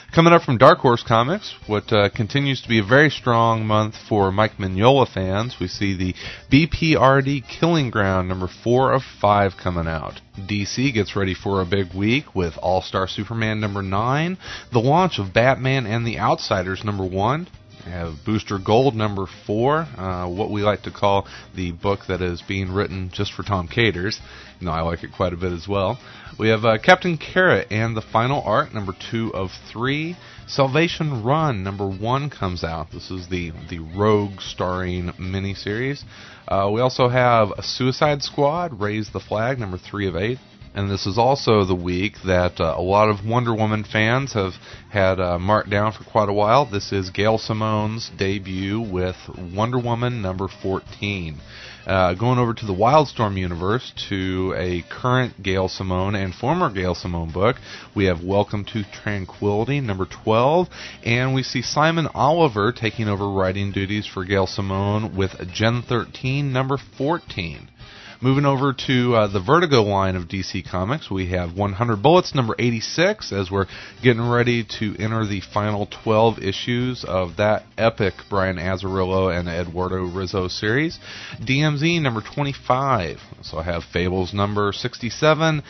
Coming up from Dark Horse Comics, what uh, continues to be a very strong month for Mike Mignola fans, we see the B P R D Killing Ground number four of five coming out. D C gets ready for a big week with All-Star Superman number nine, the launch of Batman and the Outsiders number one, we have Booster Gold number four, uh, what we like to call the book that is being written just for Tom Caters. You know, I like it quite a bit as well. We have uh, Captain Carrot and the Final Arc, number two of three. Salvation Run, number one comes out. This is the, the Rogue starring miniseries. Uh, we also have a Suicide Squad, Raise the Flag, number three of eight. And this is also the week that uh, a lot of Wonder Woman fans have had uh, marked down for quite a while. This is Gail Simone's debut with Wonder Woman number fourteen. Uh, going over to the Wildstorm universe to a current Gail Simone and former Gail Simone book, we have Welcome to Tranquility number twelve, and we see Simon Oliver taking over writing duties for Gail Simone with Gen thirteen number fourteen. Moving over to uh, the Vertigo line of D C Comics, we have one hundred Bullets number eighty-six, as we're getting ready to enter the final twelve issues of that epic Brian Azzarello and Eduardo Rizzo series. D M Z number twenty-five. So I have Fables number sixty-seven,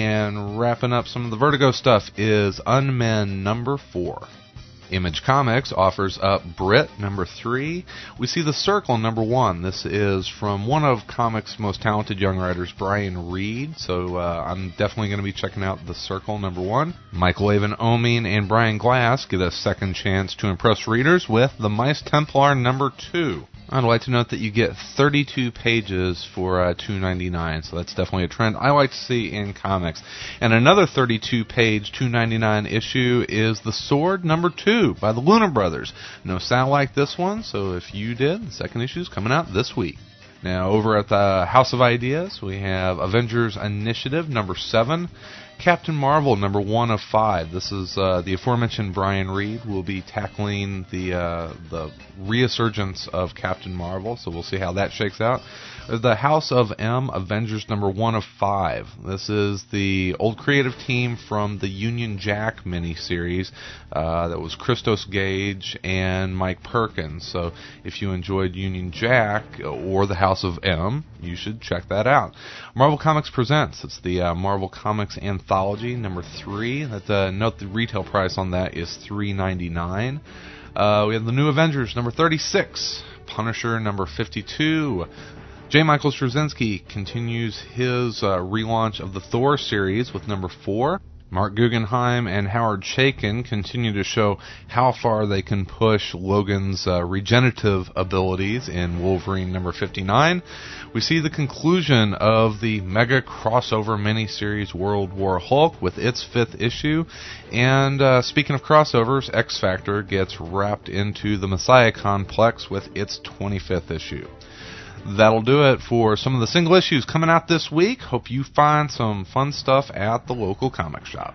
and wrapping up some of the Vertigo stuff is Unmen number four. Image Comics offers up Brit number three. We see The Circle number one. This is from one of comics' most talented young writers, Brian Reed. So uh, I'm definitely going to be checking out The Circle number one. Michael Avon Oeming and Brian Glass get a second chance to impress readers with The Mice Templar number two. I'd like to note that you get thirty-two pages for uh, two ninety-nine, so that's definitely a trend I like to see in comics. And another thirty-two page two ninety-nine issue is The Sword number two by the Luna Brothers. No sound like this one, so if you did, the second issue is coming out this week. Now, over at the House of Ideas, we have Avengers Initiative number seven. Captain Marvel, number one of five. This is uh, the aforementioned Brian Reed will be tackling the uh, the resurgence of Captain Marvel, so we'll see how that shakes out. The House of M, Avengers number one of five. This is the old creative team from the Union Jack miniseries. Uh, that was Christos Gage and Mike Perkins. So if you enjoyed Union Jack or the House of M, you should check that out. Marvel Comics Presents. It's the uh, Marvel Comics Anthology number three. That, uh, note the retail price on that is three ninety-nine. Uh, we have the New Avengers number thirty-six. Punisher number fifty-two. J. Michael Straczynski continues his uh, relaunch of the Thor series with number four. Mark Guggenheim and Howard Chaykin continue to show how far they can push Logan's uh, regenerative abilities in Wolverine number fifty-nine. We see the conclusion of the mega crossover miniseries World War Hulk with its fifth issue. And uh, speaking of crossovers, X Factor gets wrapped into the Messiah Complex with its twenty-fifth issue. That'll do it for some of the single issues coming out this week. Hope you find some fun stuff at the local comic shop.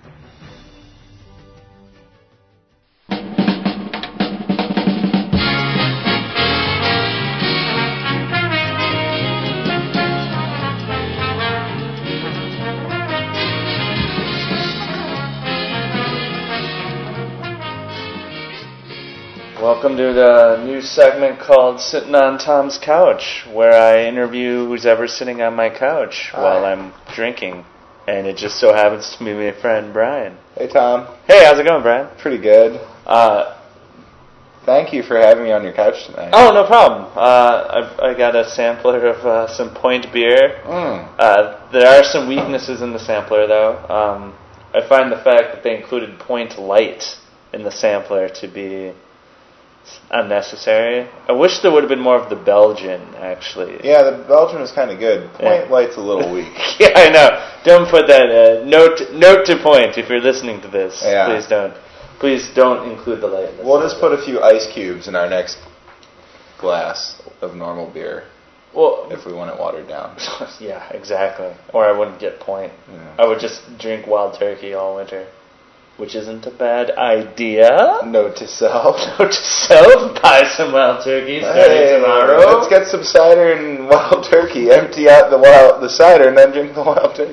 Welcome to the new segment called Sitting on Tom's Couch, where I interview who's ever sitting on my couch Hi. while I'm drinking. And it just so happens to be my friend Brian. Hey, Tom. Hey, how's it going, Brian? Pretty good. Uh, Thank you for having me on your couch tonight. Oh, no problem. Uh, I, I got a sampler of uh, some Point beer. Mm. Uh, there are some weaknesses in the sampler, though. Um, I find the fact that they included Point Light in the sampler to be unnecessary. I wish there would have been more of the Belgian, actually. Yeah, the Belgian is kind of good. Point yeah. Light's a little weak. Yeah, I know. Don't put that uh, note note to Point if you're listening to this. Yeah. Please don't. Please don't include the light. We'll just put a few ice cubes in our next glass of normal beer. Well, if we want it watered down. Yeah, exactly. Or I wouldn't get Point. Yeah. I would just drink Wild Turkey all winter. Which isn't a bad idea. Note to self. Note to self. Buy some Wild Turkey starting hey, tomorrow. Let's get some cider and Wild Turkey. Empty out the wild, the cider and then drink the Wild Turkey.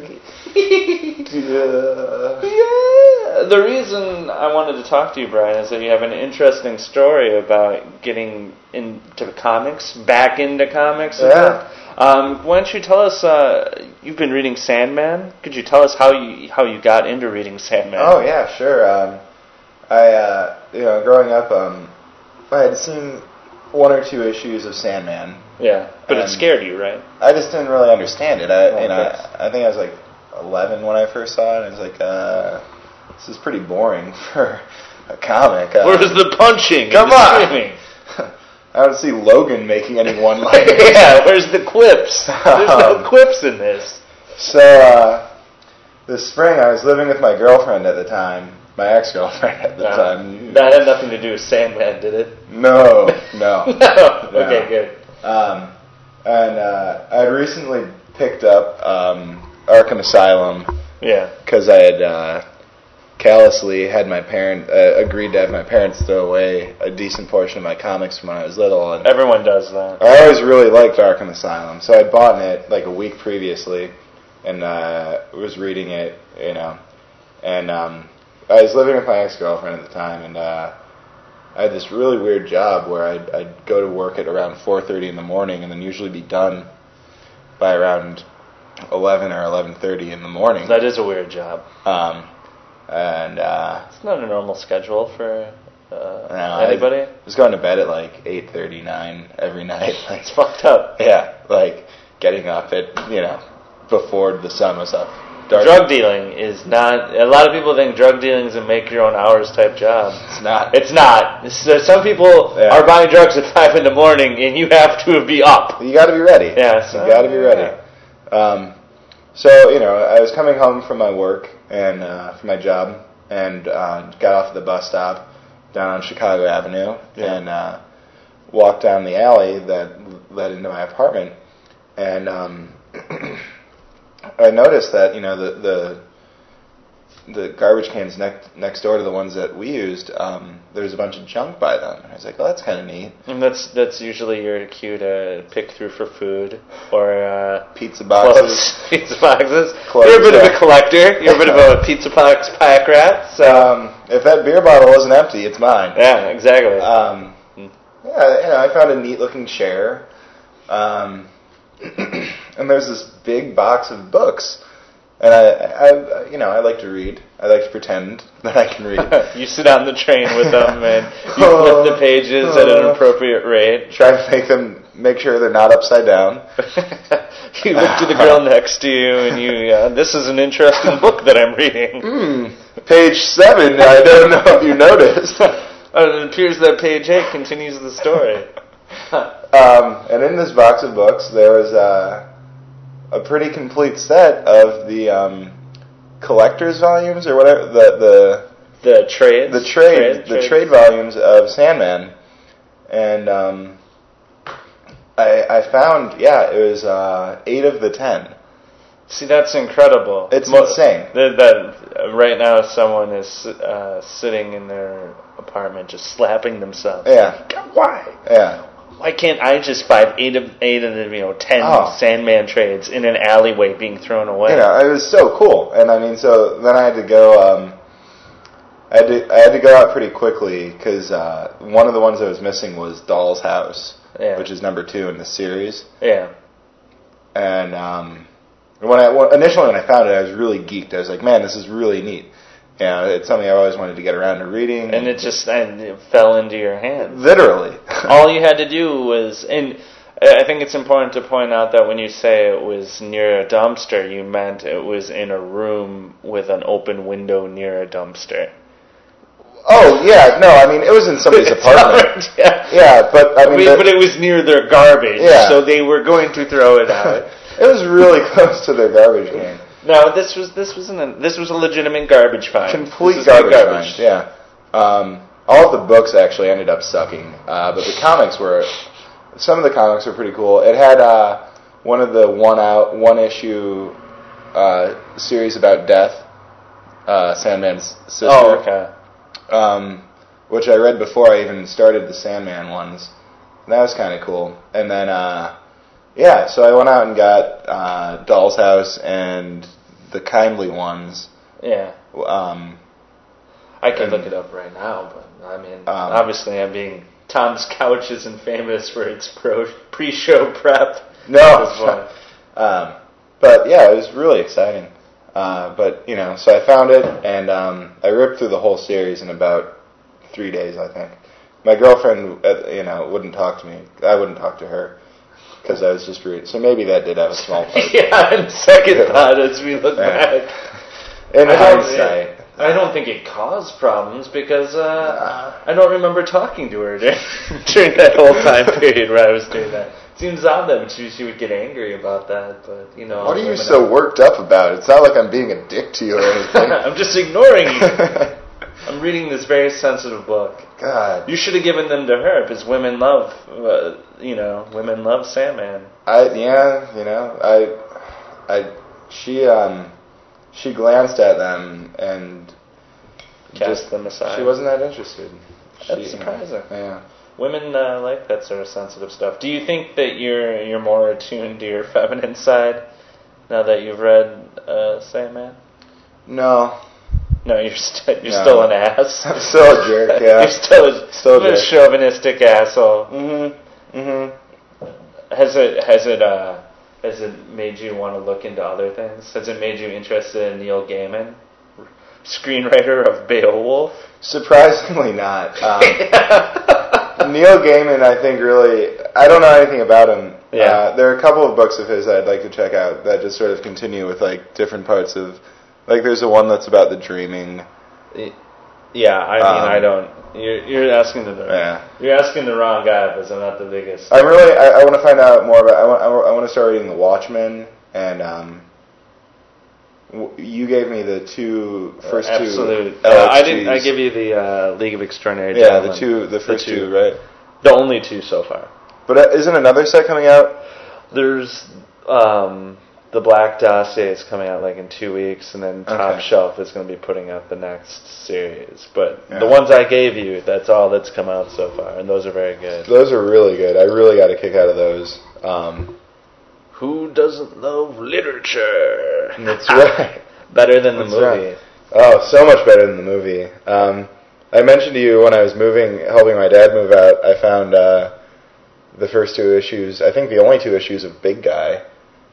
yeah. yeah. The reason I wanted to talk to you, Brian, is that you have an interesting story about getting into comics, back into comics. Yeah. Um, why don't you tell us? Uh, you've been reading Sandman. Could you tell us how you how you got into reading Sandman? Oh yeah, sure. Um, I uh, you know, growing up, um, I had seen one or two issues of Sandman. Yeah, but it And scared you, right? I just didn't really understand it. I, Oh, you know, okay. I, I think I was like eleven when I first saw it. And I was like, uh, this is pretty boring for a comic. Uh, Where's the punching? and Come the on! screaming? I don't see Logan making any one-liners. Yeah, where's the quips? There's no quips in this. So, uh, this spring I was living with my girlfriend at the time, my ex-girlfriend at the Uh, time. that had nothing to do with Sandman, did it? No, no. No. Okay, good. Um, and uh, I had recently picked up um, Arkham Asylum Yeah. because I had uh, callously had my parent uh, agreed to have my parents throw away a decent portion of my comics from when I was little. And Everyone does that. I always really liked Arkham Asylum, so I'd bought it like a week previously and uh, was reading it, you know. And um, I was living with my ex-girlfriend at the time, and uh, I had this really weird job where I'd, I'd go to work at around four thirty in the morning and then usually be done by around eleven or eleven thirty in the morning. That is a weird job. Um, and uh, It's not a normal schedule for uh, No, anybody. I was going to bed at like eight thirty, nine every night. Like, It's fucked up. yeah, like getting up at, you know, before the sun was up. Dark. Drug dealing is not. A lot of people think drug dealing is a make your own hours type job. It's not. It's not. So some people Yeah. are buying drugs at five in the morning, and you have to be up. You got to be ready. Yeah, so- you got to be ready. Um, so you know, I was coming home from my work and uh, from my job, and uh, got off at the bus stop down on Chicago Avenue, Yeah. and uh, walked down the alley that led into my apartment, and um, I noticed that, you know, the the the garbage cans next next door to the ones that we used, um, there's a bunch of junk by them. I was like, oh, that's kind of neat. And that's that's usually your cue to pick through for food or uh, Pizza boxes. clothes, pizza boxes. Clothes, You're a bit of yeah. a collector. You're a bit of a pizza box pack rat. So Um, if that beer bottle wasn't empty, it's mine. yeah, exactly. Um, yeah, you know, I found a neat looking chair. Um, and there's this big box of books. And I, I, you know, I like to read. I like to pretend that I can read. You sit on the train with them and you flip the pages at an appropriate rate. Try to make them, make sure they're not upside down. You look to the girl next to you and you, uh, this is an interesting book that I'm reading. Hmm, page seven, I don't know if you noticed. Uh, it appears that page eight continues the story. Um, and in this box of books, there was uh, a pretty complete set of the um, collector's volumes, or whatever, the the The trades? the trade Trade- the trades. trade volumes of Sandman, and um, I I found yeah it was uh, eight of the ten. See, that's incredible. It's Mo- insane. That, that uh, right now someone is uh, sitting in their apartment just slapping themselves. Yeah, Why? yeah. Why can't I just find eight of eight of the you know ten Oh. Sandman trades in an alleyway being thrown away? You know, it was so cool, and I mean, so then I had to go. Um, I had to I had to go out pretty quickly because uh, one of the ones that was missing was Doll's House, Yeah. which is number two in the series. Yeah. And um, when I when, initially when I found it, I was really geeked. I was like, man, this is really neat. You know, it's something I always wanted to get around to reading. And it just and it fell into your hands. Literally. All you had to do was, and I think it's important to point out that when you say it was near a dumpster, you meant it was in a room with an open window near a dumpster. Oh yeah, no, I mean it was in somebody's apartment. yeah. Yeah, but I I mean, mean, the- but it was near their garbage, Yeah. so they were going to throw it out. it was really close to their garbage can. No, this was this was an this was a legitimate garbage find. Complete This is not garbage, find, yeah. Um, all of the books actually ended up sucking, uh, but the comics were. Some of the comics were pretty cool. It had uh, one of the one out one issue uh, series about death, uh, Sandman's sister. Oh, okay. Um, which I read before I even started the Sandman ones. And that was kind of cool. And then, uh, yeah, so I went out and got uh, Doll's House and the kindly ones. Yeah. Um, I could and, look it up right now, but I mean, um, obviously, I'm being Tom's Couch isn't famous for its pro, pre-show prep. No. um, but yeah, it was really exciting. Uh, but you know, so I found it, and um, I ripped through the whole series in about three days, I think. My girlfriend, uh, you know, wouldn't talk to me. I wouldn't talk to her because I was just reading. So maybe that did have a small part. Yeah, in second thought, as we look yeah. back. In I hindsight. Don't, I don't think it caused problems because uh, I don't remember talking to her during, during that whole time period where I was doing that. Seems odd that she, she would get angry about that, but you know. What are you so are... worked up about? It's not like I'm being a dick to you or anything. I'm just ignoring you. I'm reading this very sensitive book. God. You should have given them to her because women love, uh, you know, women love Sandman. I yeah, you know, I, I, she um, she glanced at them and cast just them aside. She wasn't that interested. That's she, surprising. Yeah. Women uh, like that sort of sensitive stuff. Do you think that you're you're more attuned to your feminine side now that you've read uh, Sandman? No. No, you're, st- you're no. still an ass. I'm still a jerk, yeah. You're still a, still a chauvinistic asshole. Mm-hmm. Mm-hmm. Has it has it uh has it made you want to look into other things? Has it made you interested in Neil Gaiman, screenwriter of Beowulf? Surprisingly not. Um, Neil Gaiman, I think, really... I don't know anything about him. Yeah. Uh, there are a couple of books of his I'd like to check out that just sort of continue with, like, different parts of... Like, there's a one that's about the dreaming. Yeah, I mean, um, I don't... You're, you're asking the... Yeah. You're asking the wrong guy, because I'm not the biggest... I'm really... I, I want to find out more about... I want, I want to start reading The Watchmen, and... um. You gave me the two first uh, two. Absolute. Uh, I didn't. I give you the uh, League of Extraordinary Yeah, Gentlemen. the two, the first the two. two, right? The only two so far. But uh, isn't another set coming out? There's um, the Black Dossier is coming out like in two weeks, and then Top Okay. Shelf is going to be putting out the next series. But Yeah. the ones I gave you, that's all that's come out so far, and those are very good. Those are really good. I really got a kick out of those. Um, Who doesn't love literature? That's right. Better than the That's movie. right. Oh, so much better than the movie. Um, I mentioned to you when I was moving, helping my dad move out, I found uh, the first two issues, I think the only two issues of Big Guy.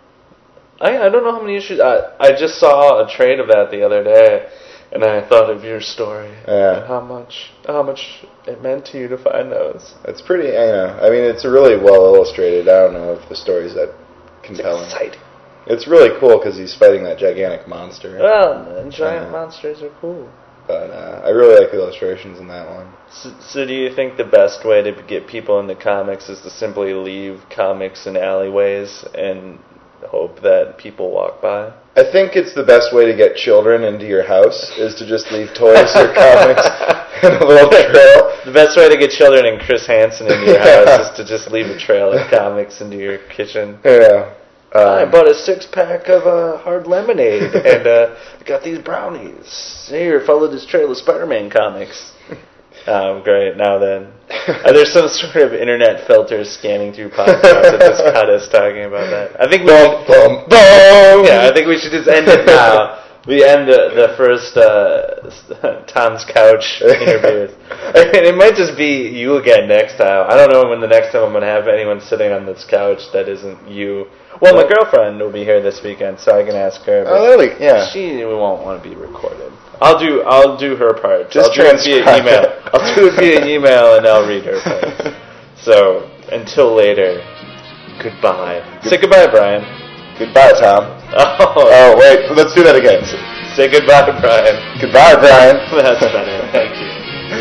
I I don't know how many issues. I, I just saw a trade of that the other day, and I thought of your story. Yeah. And how much how much it meant to you to find those. It's pretty, you know, I mean, it's really well illustrated. I don't know if the story's that compelling. It's exciting. It's really cool because he's fighting that gigantic monster. Well, and giant Yeah. monsters are cool. But uh, I really like the illustrations in that one. So, so do you think the best way to get people into comics is to simply leave comics in alleyways and hope that people walk by? I think it's the best way to get children into your house is to just leave toys or comics in a little trail. The best way to get children and Chris Hansen into your Yeah. house is to just leave a trail of comics into your kitchen. Yeah. Um, I bought a six pack of uh, hard lemonade and uh, got these brownies. Here, follow this trail of Spider-Man comics. Um, great. Now then, are there some sort of internet filters scanning through podcasts that just got us talking about that? I think we Bum, should, bum, bum. yeah, I think we should just end it now. We end the, the first uh, Tom's Couch interviews. And it might just be you again next time. I don't know when the next time I'm going to have anyone sitting on this couch that isn't you. Well, my girlfriend will be here this weekend, so I can ask her. Oh, there we, yeah. She won't want to be recorded. I'll do I'll do her part. Just I'll do it via transcribe email. it. I'll do it via email and I'll read her part. So until later, goodbye. Say goodbye, Brian. Goodbye, Tom. Oh, Oh, wait, let's do that again. say goodbye, Brian. Goodbye, Brian. That's better. Thank you.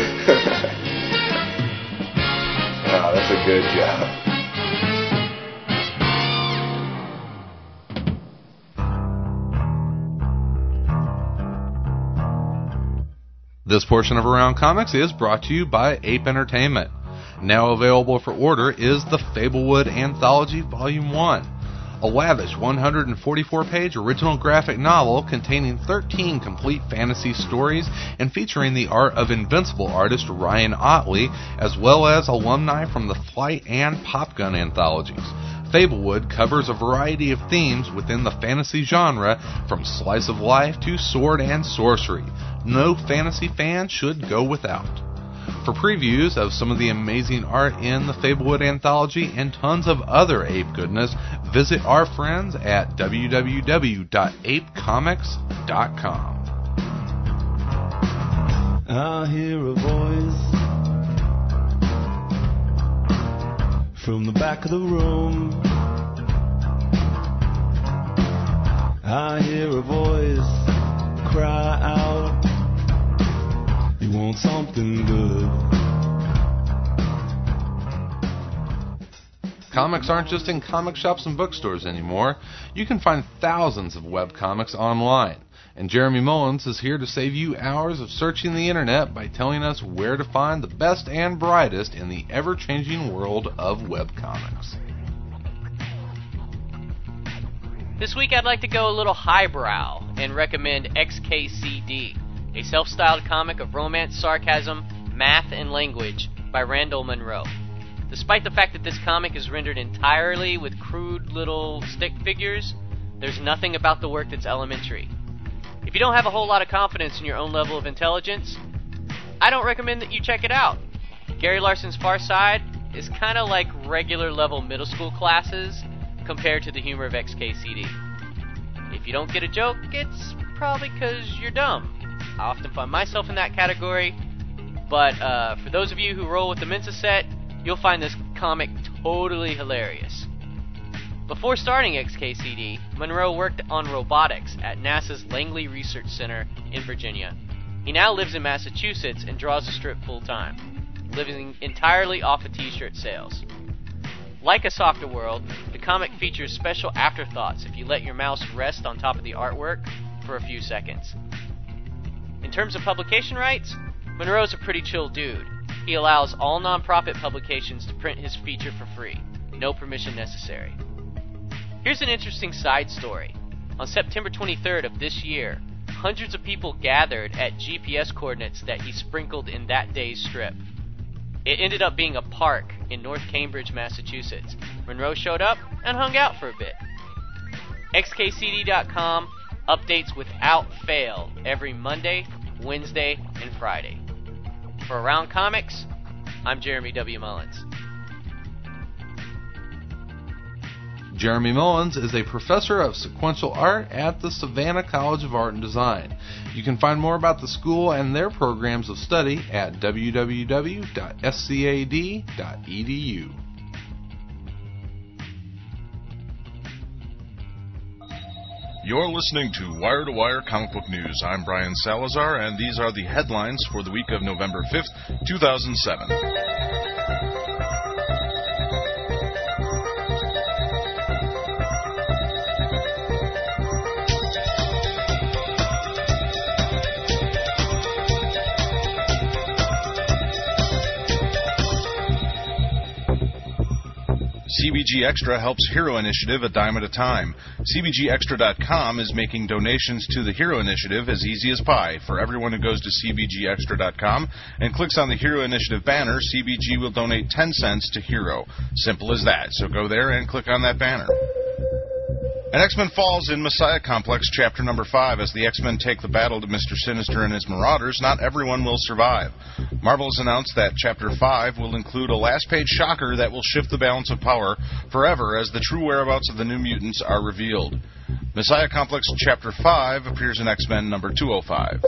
Oh, that's a good job. This portion of Around Comics is brought to you by Ape Entertainment. Now available for order is the Fablewood Anthology Volume one, a lavish one hundred forty-four page original graphic novel containing thirteen complete fantasy stories and featuring the art of Invincible artist Ryan Otley, as well as alumni from the Flight and Popgun anthologies. Fablewood covers a variety of themes within the fantasy genre, from slice of life to sword and sorcery. No fantasy fan should go without. For previews of some of the amazing art in the Fablewood anthology and tons of other ape goodness, visit our friends at w w w dot ape comics dot com. I hear a voice from the back of the room. I hear a voice cry out, you want something good. Comics aren't just in comic shops and bookstores anymore. You can find thousands of webcomics online. And Jeremy Mullins is here to save you hours of searching the internet by telling us where to find the best and brightest in the ever-changing world of webcomics. This week I'd like to go a little highbrow and recommend X K C D, a self-styled comic of romance, sarcasm, math, and language by Randall Munroe. Despite the fact that this comic is rendered entirely with crude little stick figures, there's nothing about the work that's elementary. If you don't have a whole lot of confidence in your own level of intelligence, I don't recommend that you check it out. Gary Larson's Far Side is kind of like regular level middle school classes compared to the humor of X K C D. If you don't get a joke, it's probably because you're dumb. I often find myself in that category, but uh, for those of you who roll with the Mensa set, you'll find this comic totally hilarious. Before starting X K C D, Munroe worked on robotics at NASA's Langley Research Center in Virginia. He now lives in Massachusetts and draws the strip full-time, living entirely off of t-shirt sales. Like A Softer World, the comic features special afterthoughts if you let your mouse rest on top of the artwork for a few seconds. In terms of publication rights, Munroe's a pretty chill dude. He allows all non-profit publications to print his feature for free, no permission necessary. Here's an interesting side story. On September twenty-third of this year, hundreds of people gathered at G P S coordinates that he sprinkled in that day's strip. It ended up being a park in North Cambridge, Massachusetts. Munroe showed up and hung out for a bit. X K C D dot com updates without fail every Monday, Wednesday, and Friday. For Around Comics, I'm Jeremy W. Mullins. Jeremy Mullins is a professor of sequential art at the Savannah College of Art and Design. You can find more about the school and their programs of study at w w w dot s c a d dot e d u. You're listening to Wire to Wire Comic Book News. I'm Brian Salazar, and these are the headlines for the week of November fifth, two thousand seven. C B G Extra helps Hero Initiative a dime at a time. C B G extra dot com is making donations to the Hero Initiative as easy as pie. For everyone who goes to C B G extra dot com and clicks on the Hero Initiative banner, C B G will donate ten cents to Hero. Simple as that. So go there and click on that banner. And X-Men Falls in Messiah Complex, Chapter Number five. As the X-Men take the battle to Mister Sinister and his Marauders, not everyone will survive. Marvel has announced that Chapter five will include a last-page shocker that will shift the balance of power forever as the true whereabouts of the New Mutants are revealed. Messiah Complex Chapter five appears in X-Men number two oh five.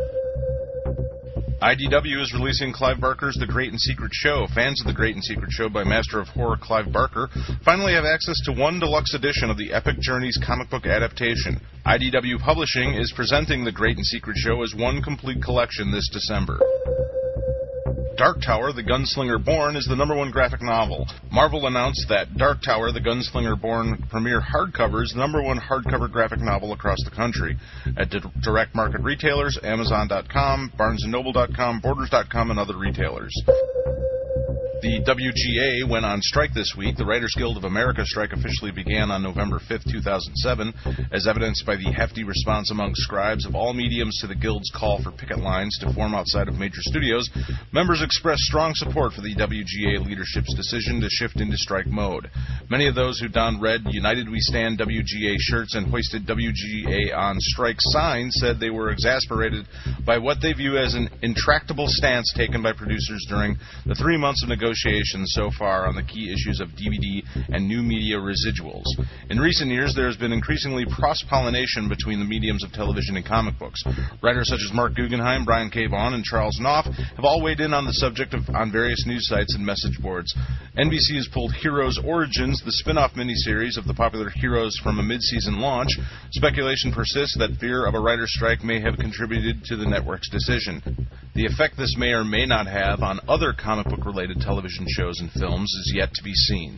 I D W is releasing Clive Barker's The Great and Secret Show. Fans of The Great and Secret Show by Master of Horror Clive Barker finally have access to one deluxe edition of the Epic Journeys comic book adaptation. I D W Publishing is presenting The Great and Secret Show as one complete collection this December. Dark Tower, The Gunslinger Born is the number one graphic novel. Marvel announced that Dark Tower, The Gunslinger Born premiere hardcover is the number one hardcover graphic novel across the country. At di- direct market retailers, Amazon dot com, Barnes and Noble dot com, Borders dot com, and other retailers. The W G A went on strike this week. The Writers Guild of America strike officially began on November fifth, two thousand seven, as evidenced by the hefty response among scribes of all mediums to the Guild's call for picket lines to form outside of major studios. Members expressed strong support for the W G A leadership's decision to shift into strike mode. Many of those who donned red United We Stand W G A shirts and hoisted W G A on strike signs said they were exasperated by what they view as an intractable stance taken by producers during the three months of negotiations so far on the key issues of D V D and new media residuals. In recent years, there has been increasingly cross-pollination between the mediums of television and comic books. Writers such as Mark Guggenheim, Brian K. Vaughan, and Charles Knopf have all weighed in on the subject of, on various news sites and message boards. N B C has pulled Heroes Origins, the spin-off miniseries of the popular Heroes from a mid-season launch. Speculation persists that fear of a writer's strike may have contributed to the network's decision. The effect this may or may not have on other comic book-related television shows and films is yet to be seen.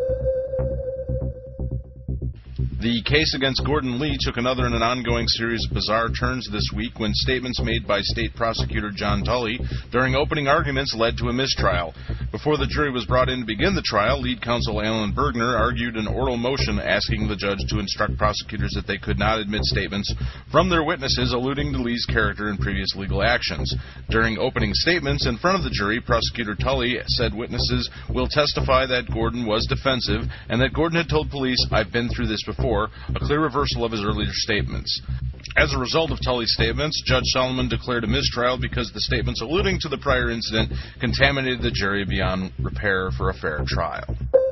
The case against Gordon Lee took another in an ongoing series of bizarre turns this week when statements made by State Prosecutor John Tully during opening arguments led to a mistrial. Before the jury was brought in to begin the trial, lead counsel Alan Bergner argued an oral motion asking the judge to instruct prosecutors that they could not admit statements from their witnesses alluding to Lee's character and previous legal actions. During opening statements in front of the jury, Prosecutor Tully said witnesses will testify that Gordon was defensive and that Gordon had told police, "I've been through this before," a clear reversal of his earlier statements. As a result of Tully's statements, Judge Solomon declared a mistrial because the statements alluding to the prior incident contaminated the jury beyond repair for a fair trial.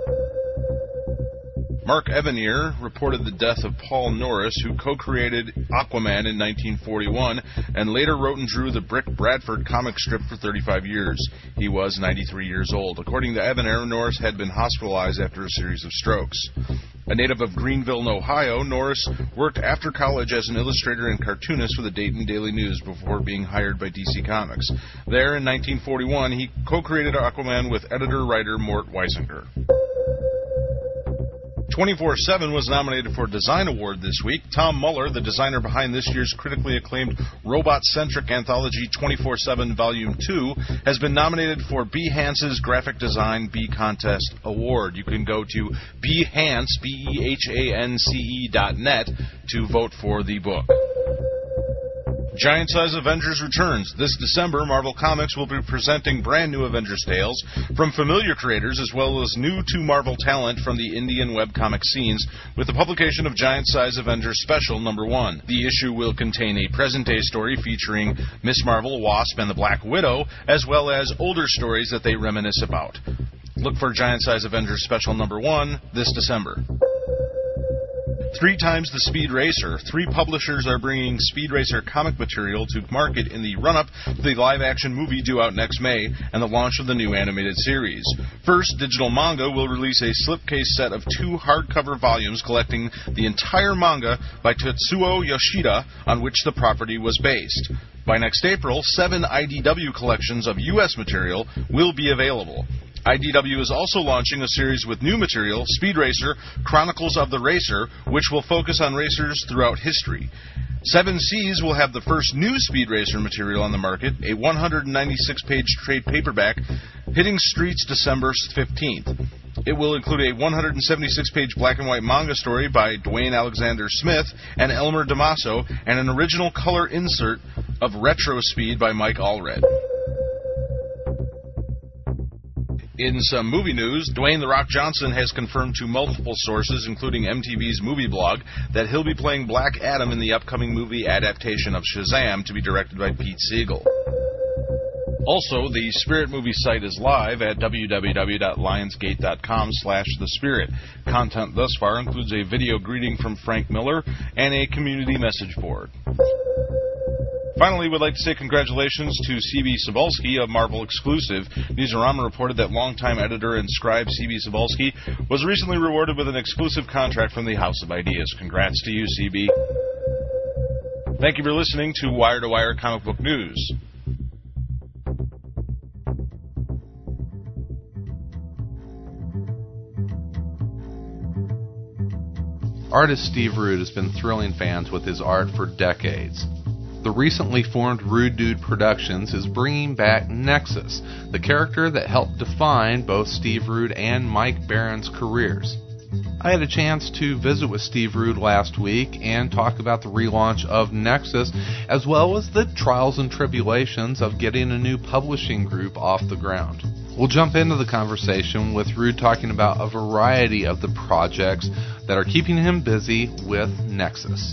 Mark Evanier reported the death of Paul Norris, who co-created Aquaman in nineteen forty-one and later wrote and drew the Brick Bradford comic strip for thirty-five years. He was ninety-three years old. According to Evanier, Norris had been hospitalized after a series of strokes. A native of Greenville, Ohio, Norris worked after college as an illustrator and cartoonist for the Dayton Daily News before being hired by D C Comics. There, in nineteen forty-one, he co-created Aquaman with editor-writer Mort Weisinger. twenty-four seven was nominated for a Design Award this week. Tom Muller, the designer behind this year's critically acclaimed robot-centric anthology twenty-four seven Volume two, has been nominated for Behance's Graphic Design Bee Contest Award. You can go to Behance, B E H A N C E dot net to vote for the book. Giant Size Avengers returns. This December, Marvel Comics will be presenting brand new Avengers tales from familiar creators as well as new to Marvel talent from the indie and webcomic scenes with the publication of Giant Size Avengers Special Number one. The issue will contain a present-day story featuring Miss Marvel, Wasp, and the Black Widow, as well as older stories that they reminisce about. Look for Giant Size Avengers Special Number one this December. Three times the Speed Racer. Three publishers are bringing Speed Racer comic material to market in the run-up to the live-action movie due out next May and the launch of the new animated series. First, Digital Manga will release a slipcase set of two hardcover volumes collecting the entire manga by Tetsuo Yoshida, on which the property was based. By next April, seven I D W collections of U S material will be available. I D W is also launching a series with new material, Speed Racer, Chronicles of the Racer, which will focus on racers throughout history. Seven Seas will have the first new Speed Racer material on the market, a one hundred ninety-six page trade paperback, hitting streets December fifteenth. It will include a one hundred seventy-six page black and white manga story by Dwayne Alexander Smith and Elmer Damaso, and an original color insert of Retro Speed by Mike Allred. In some movie news, Dwayne "The Rock" Johnson has confirmed to multiple sources, including M T V's Movie Blog, that he'll be playing Black Adam in the upcoming movie adaptation of Shazam to be directed by Pete Segal. Also, the Spirit Movie site is live at w w w dot lionsgate dot com slash the spirit. Content thus far includes a video greeting from Frank Miller and a community message board. Finally, we'd like to say congratulations to C B. Cebulski of Marvel Exclusive. Newsarama reported that longtime editor and scribe C B. Cebulski was recently rewarded with an exclusive contract from the House of Ideas. Congrats to you, C B. Thank you for listening to Wire to Wire Comic Book News. Artist Steve Rude has been thrilling fans with his art for decades. the recently formed Rude Dude Productions is bringing back Nexus, the character that helped define both Steve Rude and Mike Baron's careers. I had a chance to visit with Steve Rude last week and talk about the relaunch of Nexus, as well as the trials and tribulations of getting a new publishing group off the ground. We'll jump into the conversation with Rude talking about a variety of the projects that are keeping him busy with Nexus.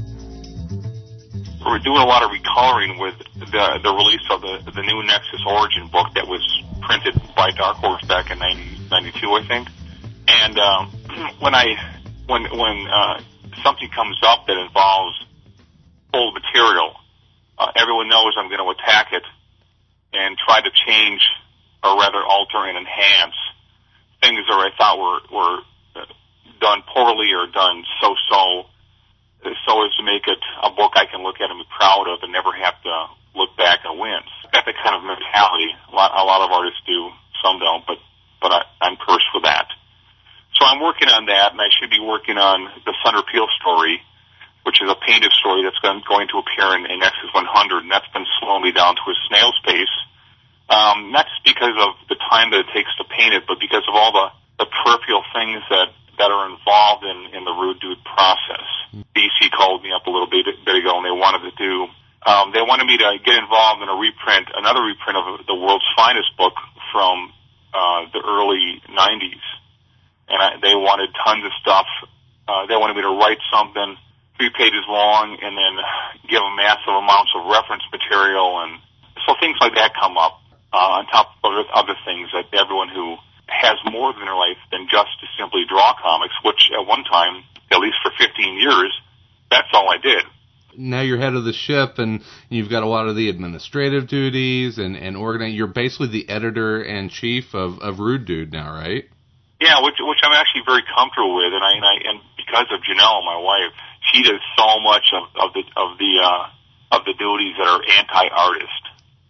We're doing a lot of recoloring with the the release of the the new Nexus Origin book that was printed by Dark Horse back in ninety, ninety-two, I think. And um, when I when when uh, something comes up that involves old material, uh, everyone knows I'm going to attack it and try to change, or rather alter and enhance things that I thought were were done poorly or done so-so, so as to make it a book I can look at and be proud of and never have to look back and wince. That's the kind of mentality a lot, a lot of artists do. Some don't, but but I, I'm cursed for that. So I'm working on that, and I should be working on the Thunder Peel story, which is a painted story that's going, going to appear in, in Nexus one hundred, and that's been slowing me down to a snail's pace. Um, not just because of the time that it takes to paint it, but because of all the, the peripheral things that, that are involved in, in the Rude Dude process. D C called me up a little bit, bit ago, and they wanted to do, um, they wanted me to get involved in a reprint, another reprint of the World's Finest book from uh, the early nineties. And I, they wanted tons of stuff. Uh, they wanted me to write something three pages long and then give them massive amounts of reference material. And so things like that come up uh, on top of other things that everyone who has more in their life than just to simply draw comics, which at one time, at least for fifteen years, that's all I did. Now you're head of the ship, and you've got a lot of the administrative duties and, and organize. You're basically the editor-in-chief of, of Rude Dude now, right? Yeah, which which I'm actually very comfortable with, and I and, I, and because of Janelle, my wife, she does so much of, of the of the uh, of the duties that are anti-artist.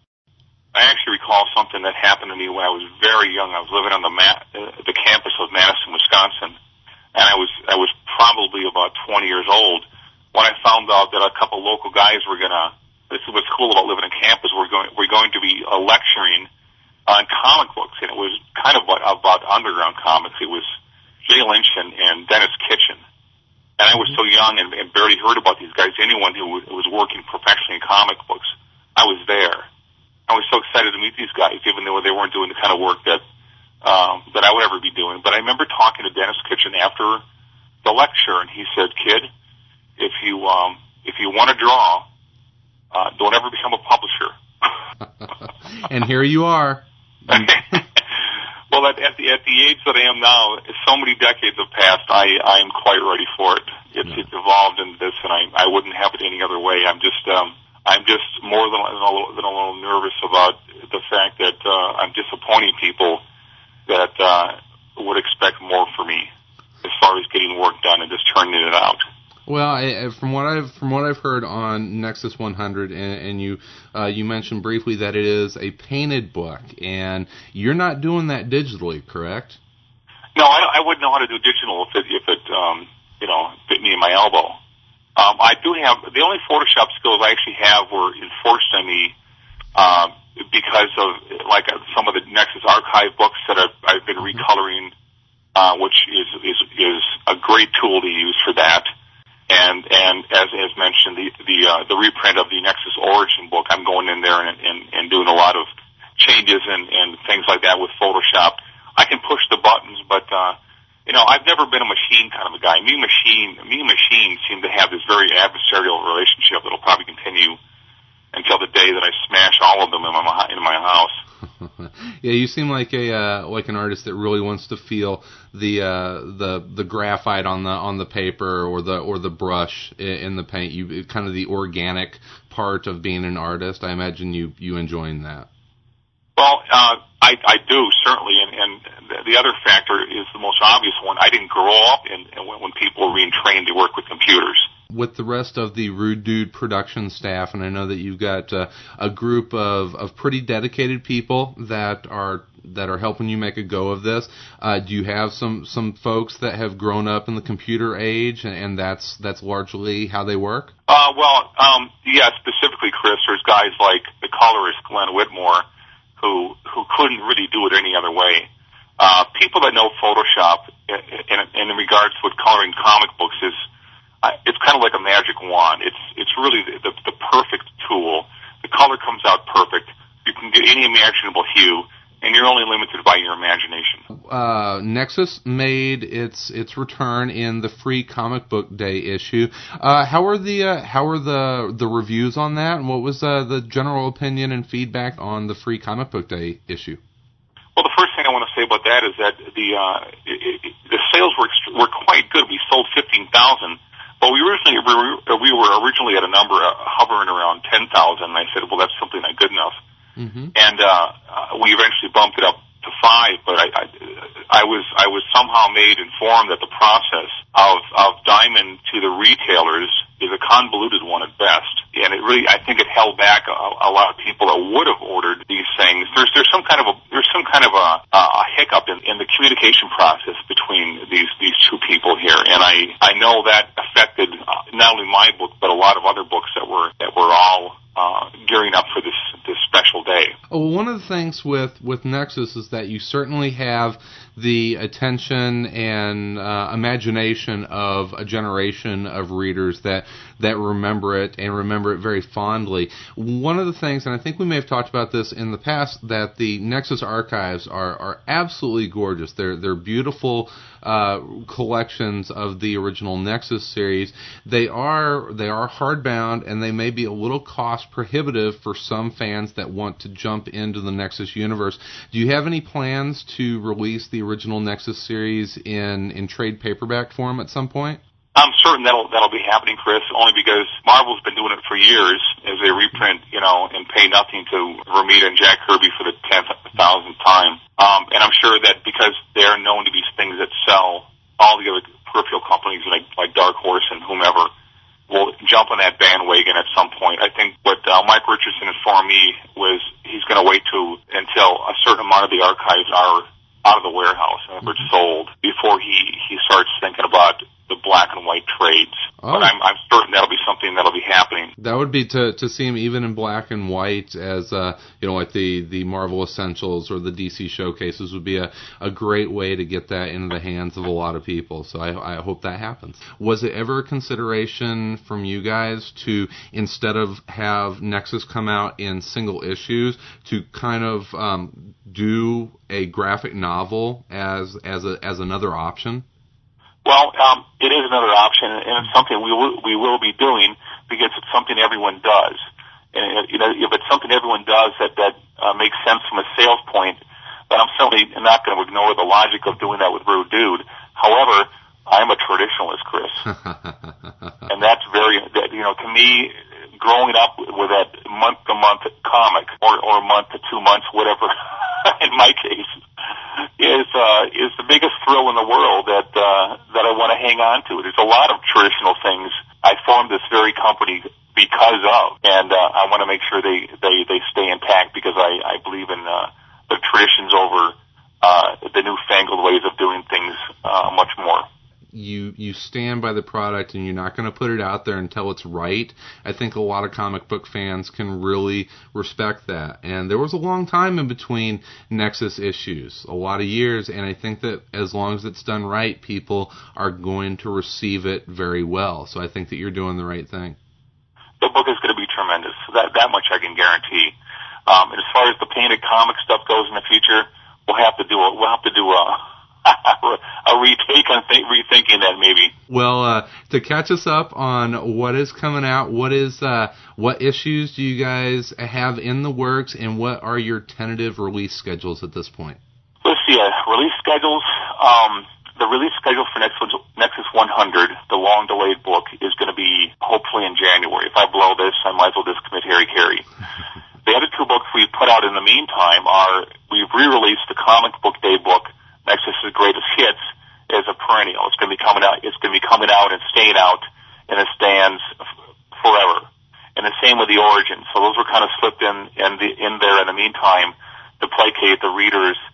I actually recall something that happened to me when I was very young. I was living on the ma- uh, the campus of Madison, Wisconsin, and I was I was probably about twenty years old when I found out that a couple local guys were gonna. This is what's cool about living on campus. We're going we're going to be uh, lecturing on comic books, and it was kind of about, about underground comics. It was Jay Lynch and, and Dennis Kitchen. And I was so young and, and barely heard about these guys. Anyone who was working professionally in comic books, I was there. I was so excited to meet these guys, even though they weren't doing the kind of work that um, that I would ever be doing. But I remember talking to Dennis Kitchen after the lecture, and he said, "Kid, if you um, if you want to draw, uh, don't ever become a publisher." And here you are. Well, at, at the at the age that I am now, so many decades have passed. I I am quite ready for it. It's yeah. it's evolved into this, and I I wouldn't have it any other way. I'm just um I'm just more than than a little, than a little nervous about the fact that uh, I'm disappointing people that uh, would expect more for me as far as getting work done and just turning it out. Well, I, from what I've from what I've heard on Nexus one hundred, and, and you uh, you mentioned briefly that it is a painted book, and you're not doing that digitally, correct? No, I, I wouldn't know how to do digital if it if it um, you know bit me in my elbow. Um, I do have the only Photoshop skills I actually have were enforced on me uh, because of like uh, some of the Nexus archive books that I've, I've been recoloring, uh, which is, is is a great tool to use for that. And and as as mentioned, the the uh, the reprint of the Nexus Origin book, I'm going in there and and, and doing a lot of changes and, and things like that with Photoshop. I can push the buttons, but uh, you know, I've never been a machine kind of a guy. Me machine, me machine seem to have this very adversarial relationship that'll probably continue until the day that I smash all of them in my in my house. Yeah, you seem like a uh, like an artist that really wants to feel the uh, the the graphite on the on the paper or the or the brush in the paint. You kind of the organic part of being an artist. I imagine you you enjoying that. Well, uh, I I do certainly, and, and the other factor is the most obvious one. I didn't grow up in, in when, when people were being trained to work with computers. With the rest of the Rude Dude production staff, and I know that you've got uh, a group of, of pretty dedicated people that are that are helping you make a go of this. Uh, do you have some, some folks that have grown up in the computer age, and, and that's that's largely how they work? Uh, well, um, yeah, specifically, Chris, there's guys like the colorist Glenn Whitmore, who who couldn't really do it any other way. Uh, people that know Photoshop in, in, in regards to what coloring comic books is, uh, it's kind of like a magic wand. It's it's really the, the, the perfect tool. The color comes out perfect. You can get any imaginable hue, and you're only limited by your imagination. Uh, Nexus made its its return in the free Comic Book Day issue. Uh, how are the uh, how are the the reviews on that? And what was uh, the general opinion and feedback on the free Comic Book Day issue? Well, the first thing I want to say about that is that the uh, it, it, the sales were were quite good. We sold fifteen thousand, but we originally we were, we were originally at a number uh, hovering around ten thousand. And I said, well, that's simply not good enough. Mm-hmm. And uh, uh, we eventually bumped it up to five. But I, I, I was I was somehow made informed that the process of of Diamond to the retailers is a convoluted one at best, and it really I think it held back a, a lot of people that would have ordered these things. There's there's some kind of a there's some kind of a, a hiccup in, in the communication process between these these two people here, and I I know that affected not only my book but a lot of other books that were that were all uh, gearing up for this this special day. Well, one of the things with with Nexus is that you certainly have the attention and uh, imagination of a generation of readers that that remember it and remember it very fondly. One of the things, and I think we may have talked about this in the past, that the Nexus archives are, are absolutely gorgeous. They're they're beautiful uh, collections of the original Nexus series. They are they are hardbound, and they may be a little cost prohibitive for some fans that want to jump into the Nexus universe. Do you have any plans to release the original Nexus series in, in trade paperback form at some point? I'm certain that'll that'll be happening, Chris, only because Marvel's been doing it for years as they reprint, you know, and pay nothing to Romita and Jack Kirby for the tenth thousandth time. Um, and I'm sure that because they're known to be things that sell, all the other peripheral companies like, like Dark Horse and whomever will jump on that bandwagon at some point. I think what uh, Mike Richardson informed me was he's going to wait to until a certain amount of the archives are out of the warehouse and it's sold before he, he starts thinking about the black and white trades. Oh. But I'm, I'm certain that'll be something that'll be happening. That would be to to see him even in black and white as, uh, you know, like the, the Marvel Essentials or the D C Showcases would be a, a great way to get that into the hands of a lot of people. So I, I hope that happens. Was it ever a consideration from you guys to, instead of have Nexus come out in single issues, to kind of um, do a graphic novel as as a, as another option? Well, um, it is another option, and it's something we will, we will be doing because it's something everyone does. And, you know, if it's something everyone does that, that uh, makes sense from a sales point, then I'm certainly not going to ignore the logic of doing that with Rude Dude. However, I'm a traditionalist, Chris. And that's very, that, you know, to me, growing up with that month-to-month comic, or, or month to two months, whatever, in my case, is uh, is the biggest thrill in the world that uh, that I want to hang on to. There's a lot of traditional things I formed this very company because of, and uh, I want to make sure they, they, they stay intact because I, I believe in uh, the traditions over uh, the newfangled ways of doing things uh, much more. You you stand by the product and you're not going to put it out there until it's right. I think a lot of comic book fans can really respect that. And there was a long time in between Nexus issues, a lot of years, and I think that as long as it's done right, people are going to receive it very well. So I think that you're doing the right thing. The book is going to be tremendous. That that much I can guarantee. Um, and as far as the painted comic stuff goes in the future, we'll have to do a we'll have to do a a retake on th- rethinking that maybe. Well, uh, to catch us up on what is coming out, what is uh, what issues do you guys have in the works, and what are your tentative release schedules at this point? Let's see, uh, release schedules. Um, the release schedule for Nexus, Nexus one hundred, the long-delayed book, is going to be hopefully in January. If I blow this, I might as well just commit Harry Carey. The other two books we've put out in the meantime are, we've re-released the Comic Book Day book, Nexus' Greatest Hits, as a perennial. It's going to be coming out. It's going to be coming out and staying out in the stands f- forever. And the same with the Origins. So those were kind of slipped in in, the, in there in the meantime to placate the readers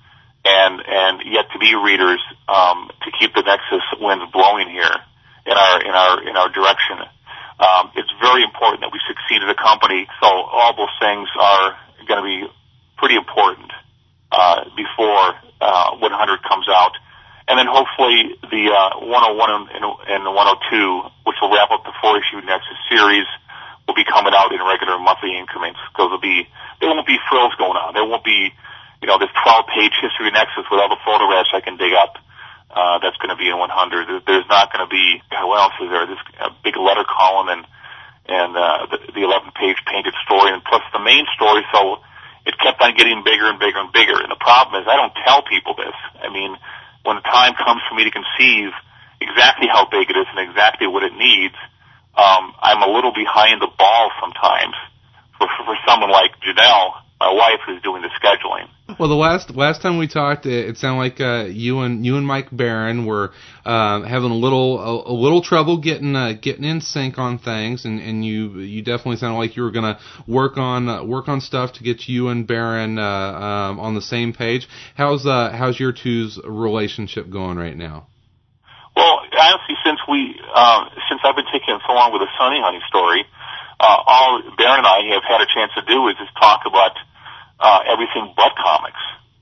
and and yet to be readers um, to keep the Nexus winds blowing here in our in our in our direction. Um, it's very important that we succeed as a company. So all those things are going to be pretty important uh, before uh, one hundred comes out. And then hopefully the uh, one oh one and, and the one oh two, which will wrap up the four-issue Nexus series, will be coming out in regular monthly increments. Because there'll be, there won't be frills going on. There won't be, you know, this twelve-page history of Nexus with all the photographs I can dig up. Uh, that's going to be in one hundred. There's not going to be, what else is there? This uh, big letter column and and uh, the, the eleven-page painted story, and plus the main story. So it kept on getting bigger and bigger and bigger. And the problem is, I don't tell people this. I mean, when the time comes for me to conceive exactly how big it is and exactly what it needs, um, I'm a little behind the ball sometimes for, for, for someone like Janelle, my wife, who's doing the scheduling. Well, the last last time we talked, it, it sounded like uh, you and you and Mike Barron were uh, having a little a, a little trouble getting uh, getting in sync on things, and, and you you definitely sounded like you were going to work on uh, work on stuff to get you and Barron uh, um, on the same page. How's uh, how's your two's relationship going right now? Well, honestly, since we um, since I've been taking so long with the Sunny Honey story, uh, all Barron and I have had a chance to do is just talk about Uh, everything but comics.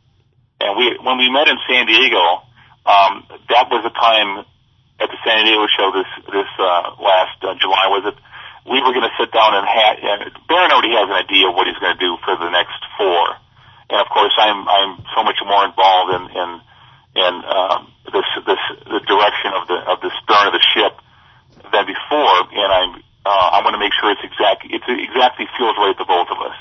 And we, when we met in San Diego, um, that was a time at the San Diego show this, this, uh, last uh, July, was it? We were going to sit down and ha- and Barron already has an idea of what he's going to do for the next four. And of course, I'm, I'm so much more involved in, in, in, um, this, this, the direction of the, of the stern of the ship than before. And I'm, uh, I want to make sure it's exactly, it exactly feels right to both of us.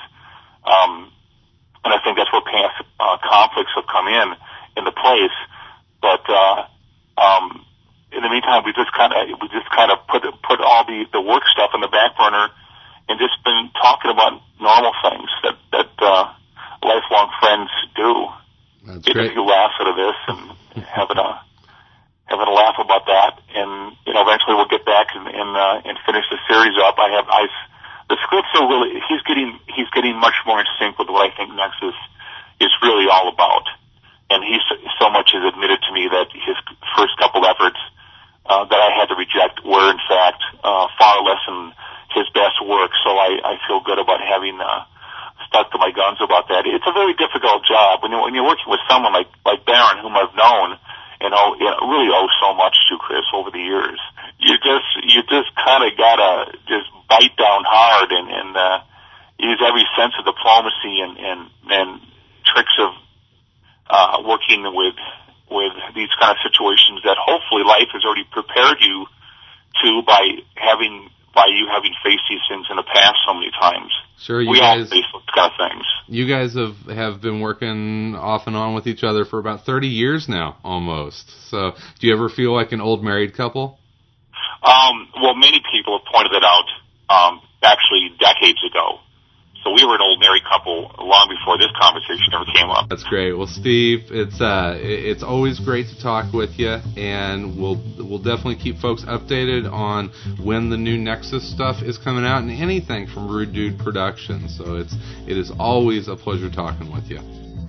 Um, And I think that's where past uh, conflicts have come in into place. But uh, um, in the meantime, we just kind of we just kind of put put all the, the work stuff in the back burner and just been talking about normal things that that uh, lifelong friends do. That's Getting great. a few laughs out of this and having a having a laugh about that, and you know, eventually we'll get back and and, uh, and finish the series up. I have I. The scripts are really, he's getting, he's getting much more in sync with what I think Nexus is really all about. And he so much has admitted to me that his first couple efforts, uh, that I had to reject were in fact, uh, far less than his best work. So I, I feel good about having, uh, stuck to my guns about that. It's a very difficult job when you're, when you're working with someone like, like Barron, whom I've known and oh, you know, really owe so much to Chris over the years. You just, you just kind of gotta just bite down hard and, and uh, use every sense of diplomacy and, and, and tricks of uh, working with with these kind of situations that hopefully life has already prepared you to by having by you having faced these things in the past so many times. Sure, you we guys, all face those kind of things. You guys have, have been working off and on with each other for about thirty years now, almost. So, do you ever feel like an old married couple? Um, well, many people have pointed it out, um, actually decades ago. So we were an old married couple long before this conversation ever came up. That's great. Well, Steve, it's uh, it's always great to talk with you, and we'll we'll definitely keep folks updated on when the new Nexus stuff is coming out and anything from Rude Dude Productions. So it's it is always a pleasure talking with you.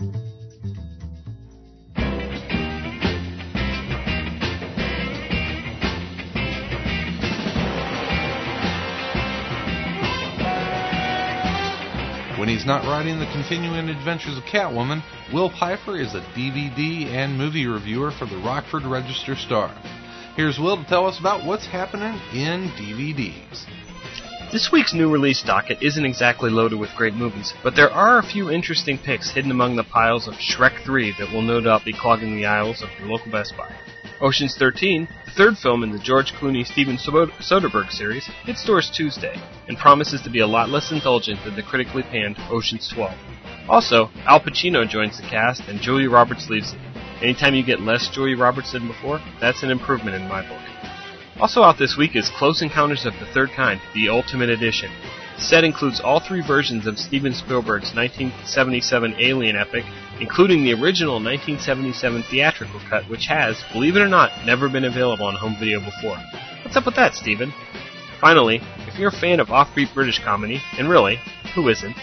When he's not writing the continuing adventures of Catwoman, Will Pfeiffer is a D V D and movie reviewer for the Rockford Register Star. Here's Will to tell us about what's happening in D V Ds. This week's new release docket isn't exactly loaded with great movies, but there are a few interesting picks hidden among the piles of Shrek three that will no doubt be clogging the aisles of your local Best Buy. Ocean's thirteen, the third film in the George Clooney-Steven Soderbergh series, hits stores Tuesday, and promises to be a lot less indulgent than the critically panned Ocean's twelve. Also, Al Pacino joins the cast, and Julia Roberts leaves it. Anytime you get less Julia Roberts than before, that's an improvement in my book. Also out this week is Close Encounters of the Third Kind, the Ultimate Edition. The set includes all three versions of Steven Spielberg's nineteen seventy-seven Alien epic, including the original nineteen seventy-seven theatrical cut, which has, believe it or not, never been available on home video before. What's up with that, Steven? Finally, if you're a fan of offbeat British comedy, and really, who isn't,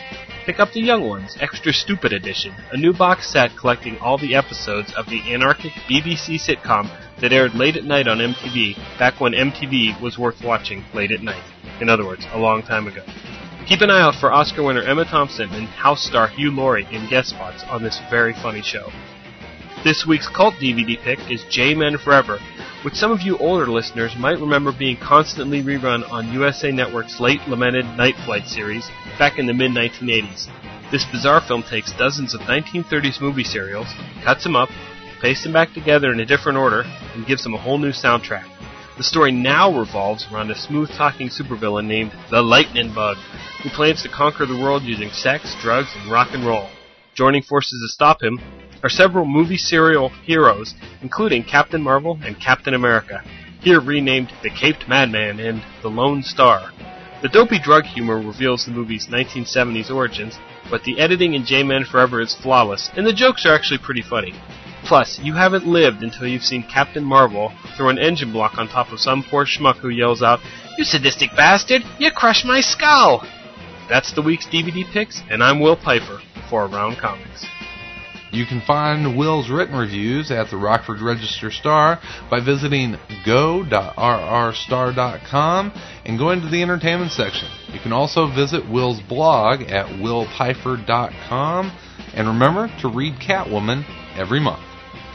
Pick up the Young Ones, Extra Stupid Edition, a new box set collecting all the episodes of the anarchic B B C sitcom that aired late at night on M T V back when M T V was worth watching late at night. In other words, a long time ago. Keep an eye out for Oscar winner Emma Thompson and house star Hugh Laurie in guest spots on this very funny show. This week's cult D V D pick is J-Men Forever, which some of you older listeners might remember being constantly rerun on U S A Network's late lamented Night Flight series back in the mid nineteen eighties. This bizarre film takes dozens of nineteen thirties movie serials, cuts them up, pastes them back together in a different order, and gives them a whole new soundtrack. The story now revolves around a smooth-talking supervillain named the Lightning Bug, who plans to conquer the world using sex, drugs, and rock and roll. Joining forces to stop him are several movie serial heroes, including Captain Marvel and Captain America, here renamed the Caped Madman and the Lone Star. The dopey drug humor reveals the movie's nineteen seventies origins, but the editing in J-Men Forever is flawless, and the jokes are actually pretty funny. Plus, you haven't lived until you've seen Captain Marvel throw an engine block on top of some poor schmuck who yells out, "You sadistic bastard! You crushed my skull!" That's the week's D V D picks, and I'm Will Piper for Around Comics. You can find Will's written reviews at the Rockford Register Star by visiting go dot r r star dot com and going to the entertainment section. You can also visit Will's blog at will piper dot com, and remember to read Catwoman every month.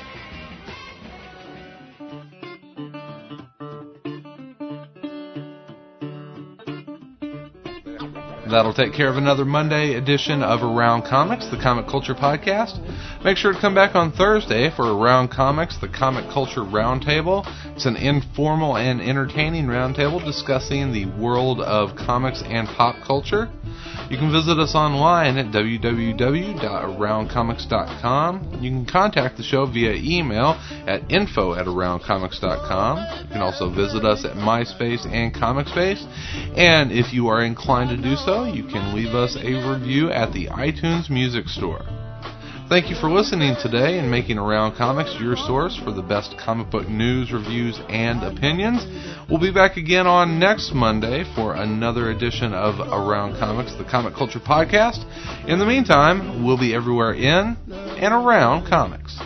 That'll take care of another Monday edition of Around Comics, the Comic Culture Podcast. Make sure to come back on Thursday for Around Comics, the Comic Culture Roundtable. It's an informal and entertaining roundtable discussing the world of comics and pop culture. You can visit us online at w w w dot around comics dot com. You can contact the show via email at info at around comics dot com. You can also visit us at MySpace and ComicSpace. And if you are inclined to do so, you can leave us a review at the iTunes Music Store. Thank you for listening today and making Around Comics your source for the best comic book news, reviews, and opinions. We'll be back again on next Monday for another edition of Around Comics, the Comic Culture Podcast. In the meantime, we'll be everywhere in and around comics.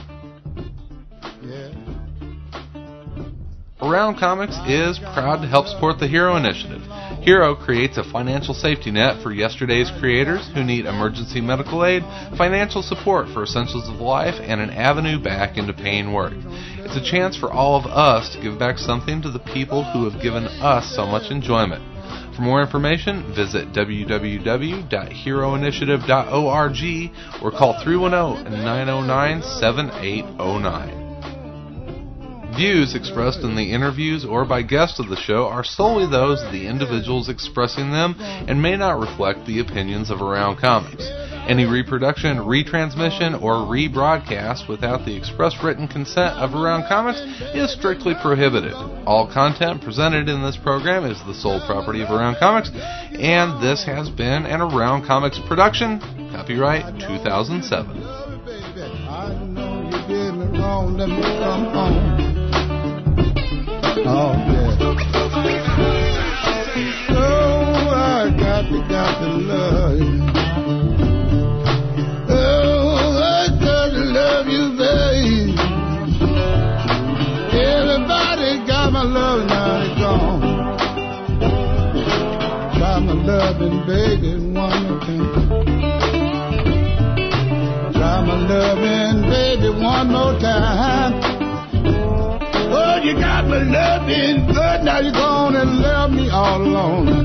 Around Comics is proud to help support the HERO Initiative. HERO creates a financial safety net for yesterday's creators who need emergency medical aid, financial support for essentials of life, and an avenue back into paying work. It's a chance for all of us to give back something to the people who have given us so much enjoyment. For more information, visit w w w dot hero initiative dot org or call three one zero, nine zero nine, seven eight zero nine. Views expressed in the interviews or by guests of the show are solely those of the individuals expressing them and may not reflect the opinions of Around Comics. Any reproduction, retransmission, or rebroadcast without the express written consent of Around Comics is strictly prohibited. All content presented in this program is the sole property of Around Comics, and this has been an Around Comics production. Copyright two thousand seven. Oh, yeah. Oh, I got to, got to love you. Oh, I got to love you, babe. Everybody got my love, now it's gone. Got my loving, baby, one more time. Got my loving, baby, one more time. Oh, you got me loving good, now you're gonna love me all alone.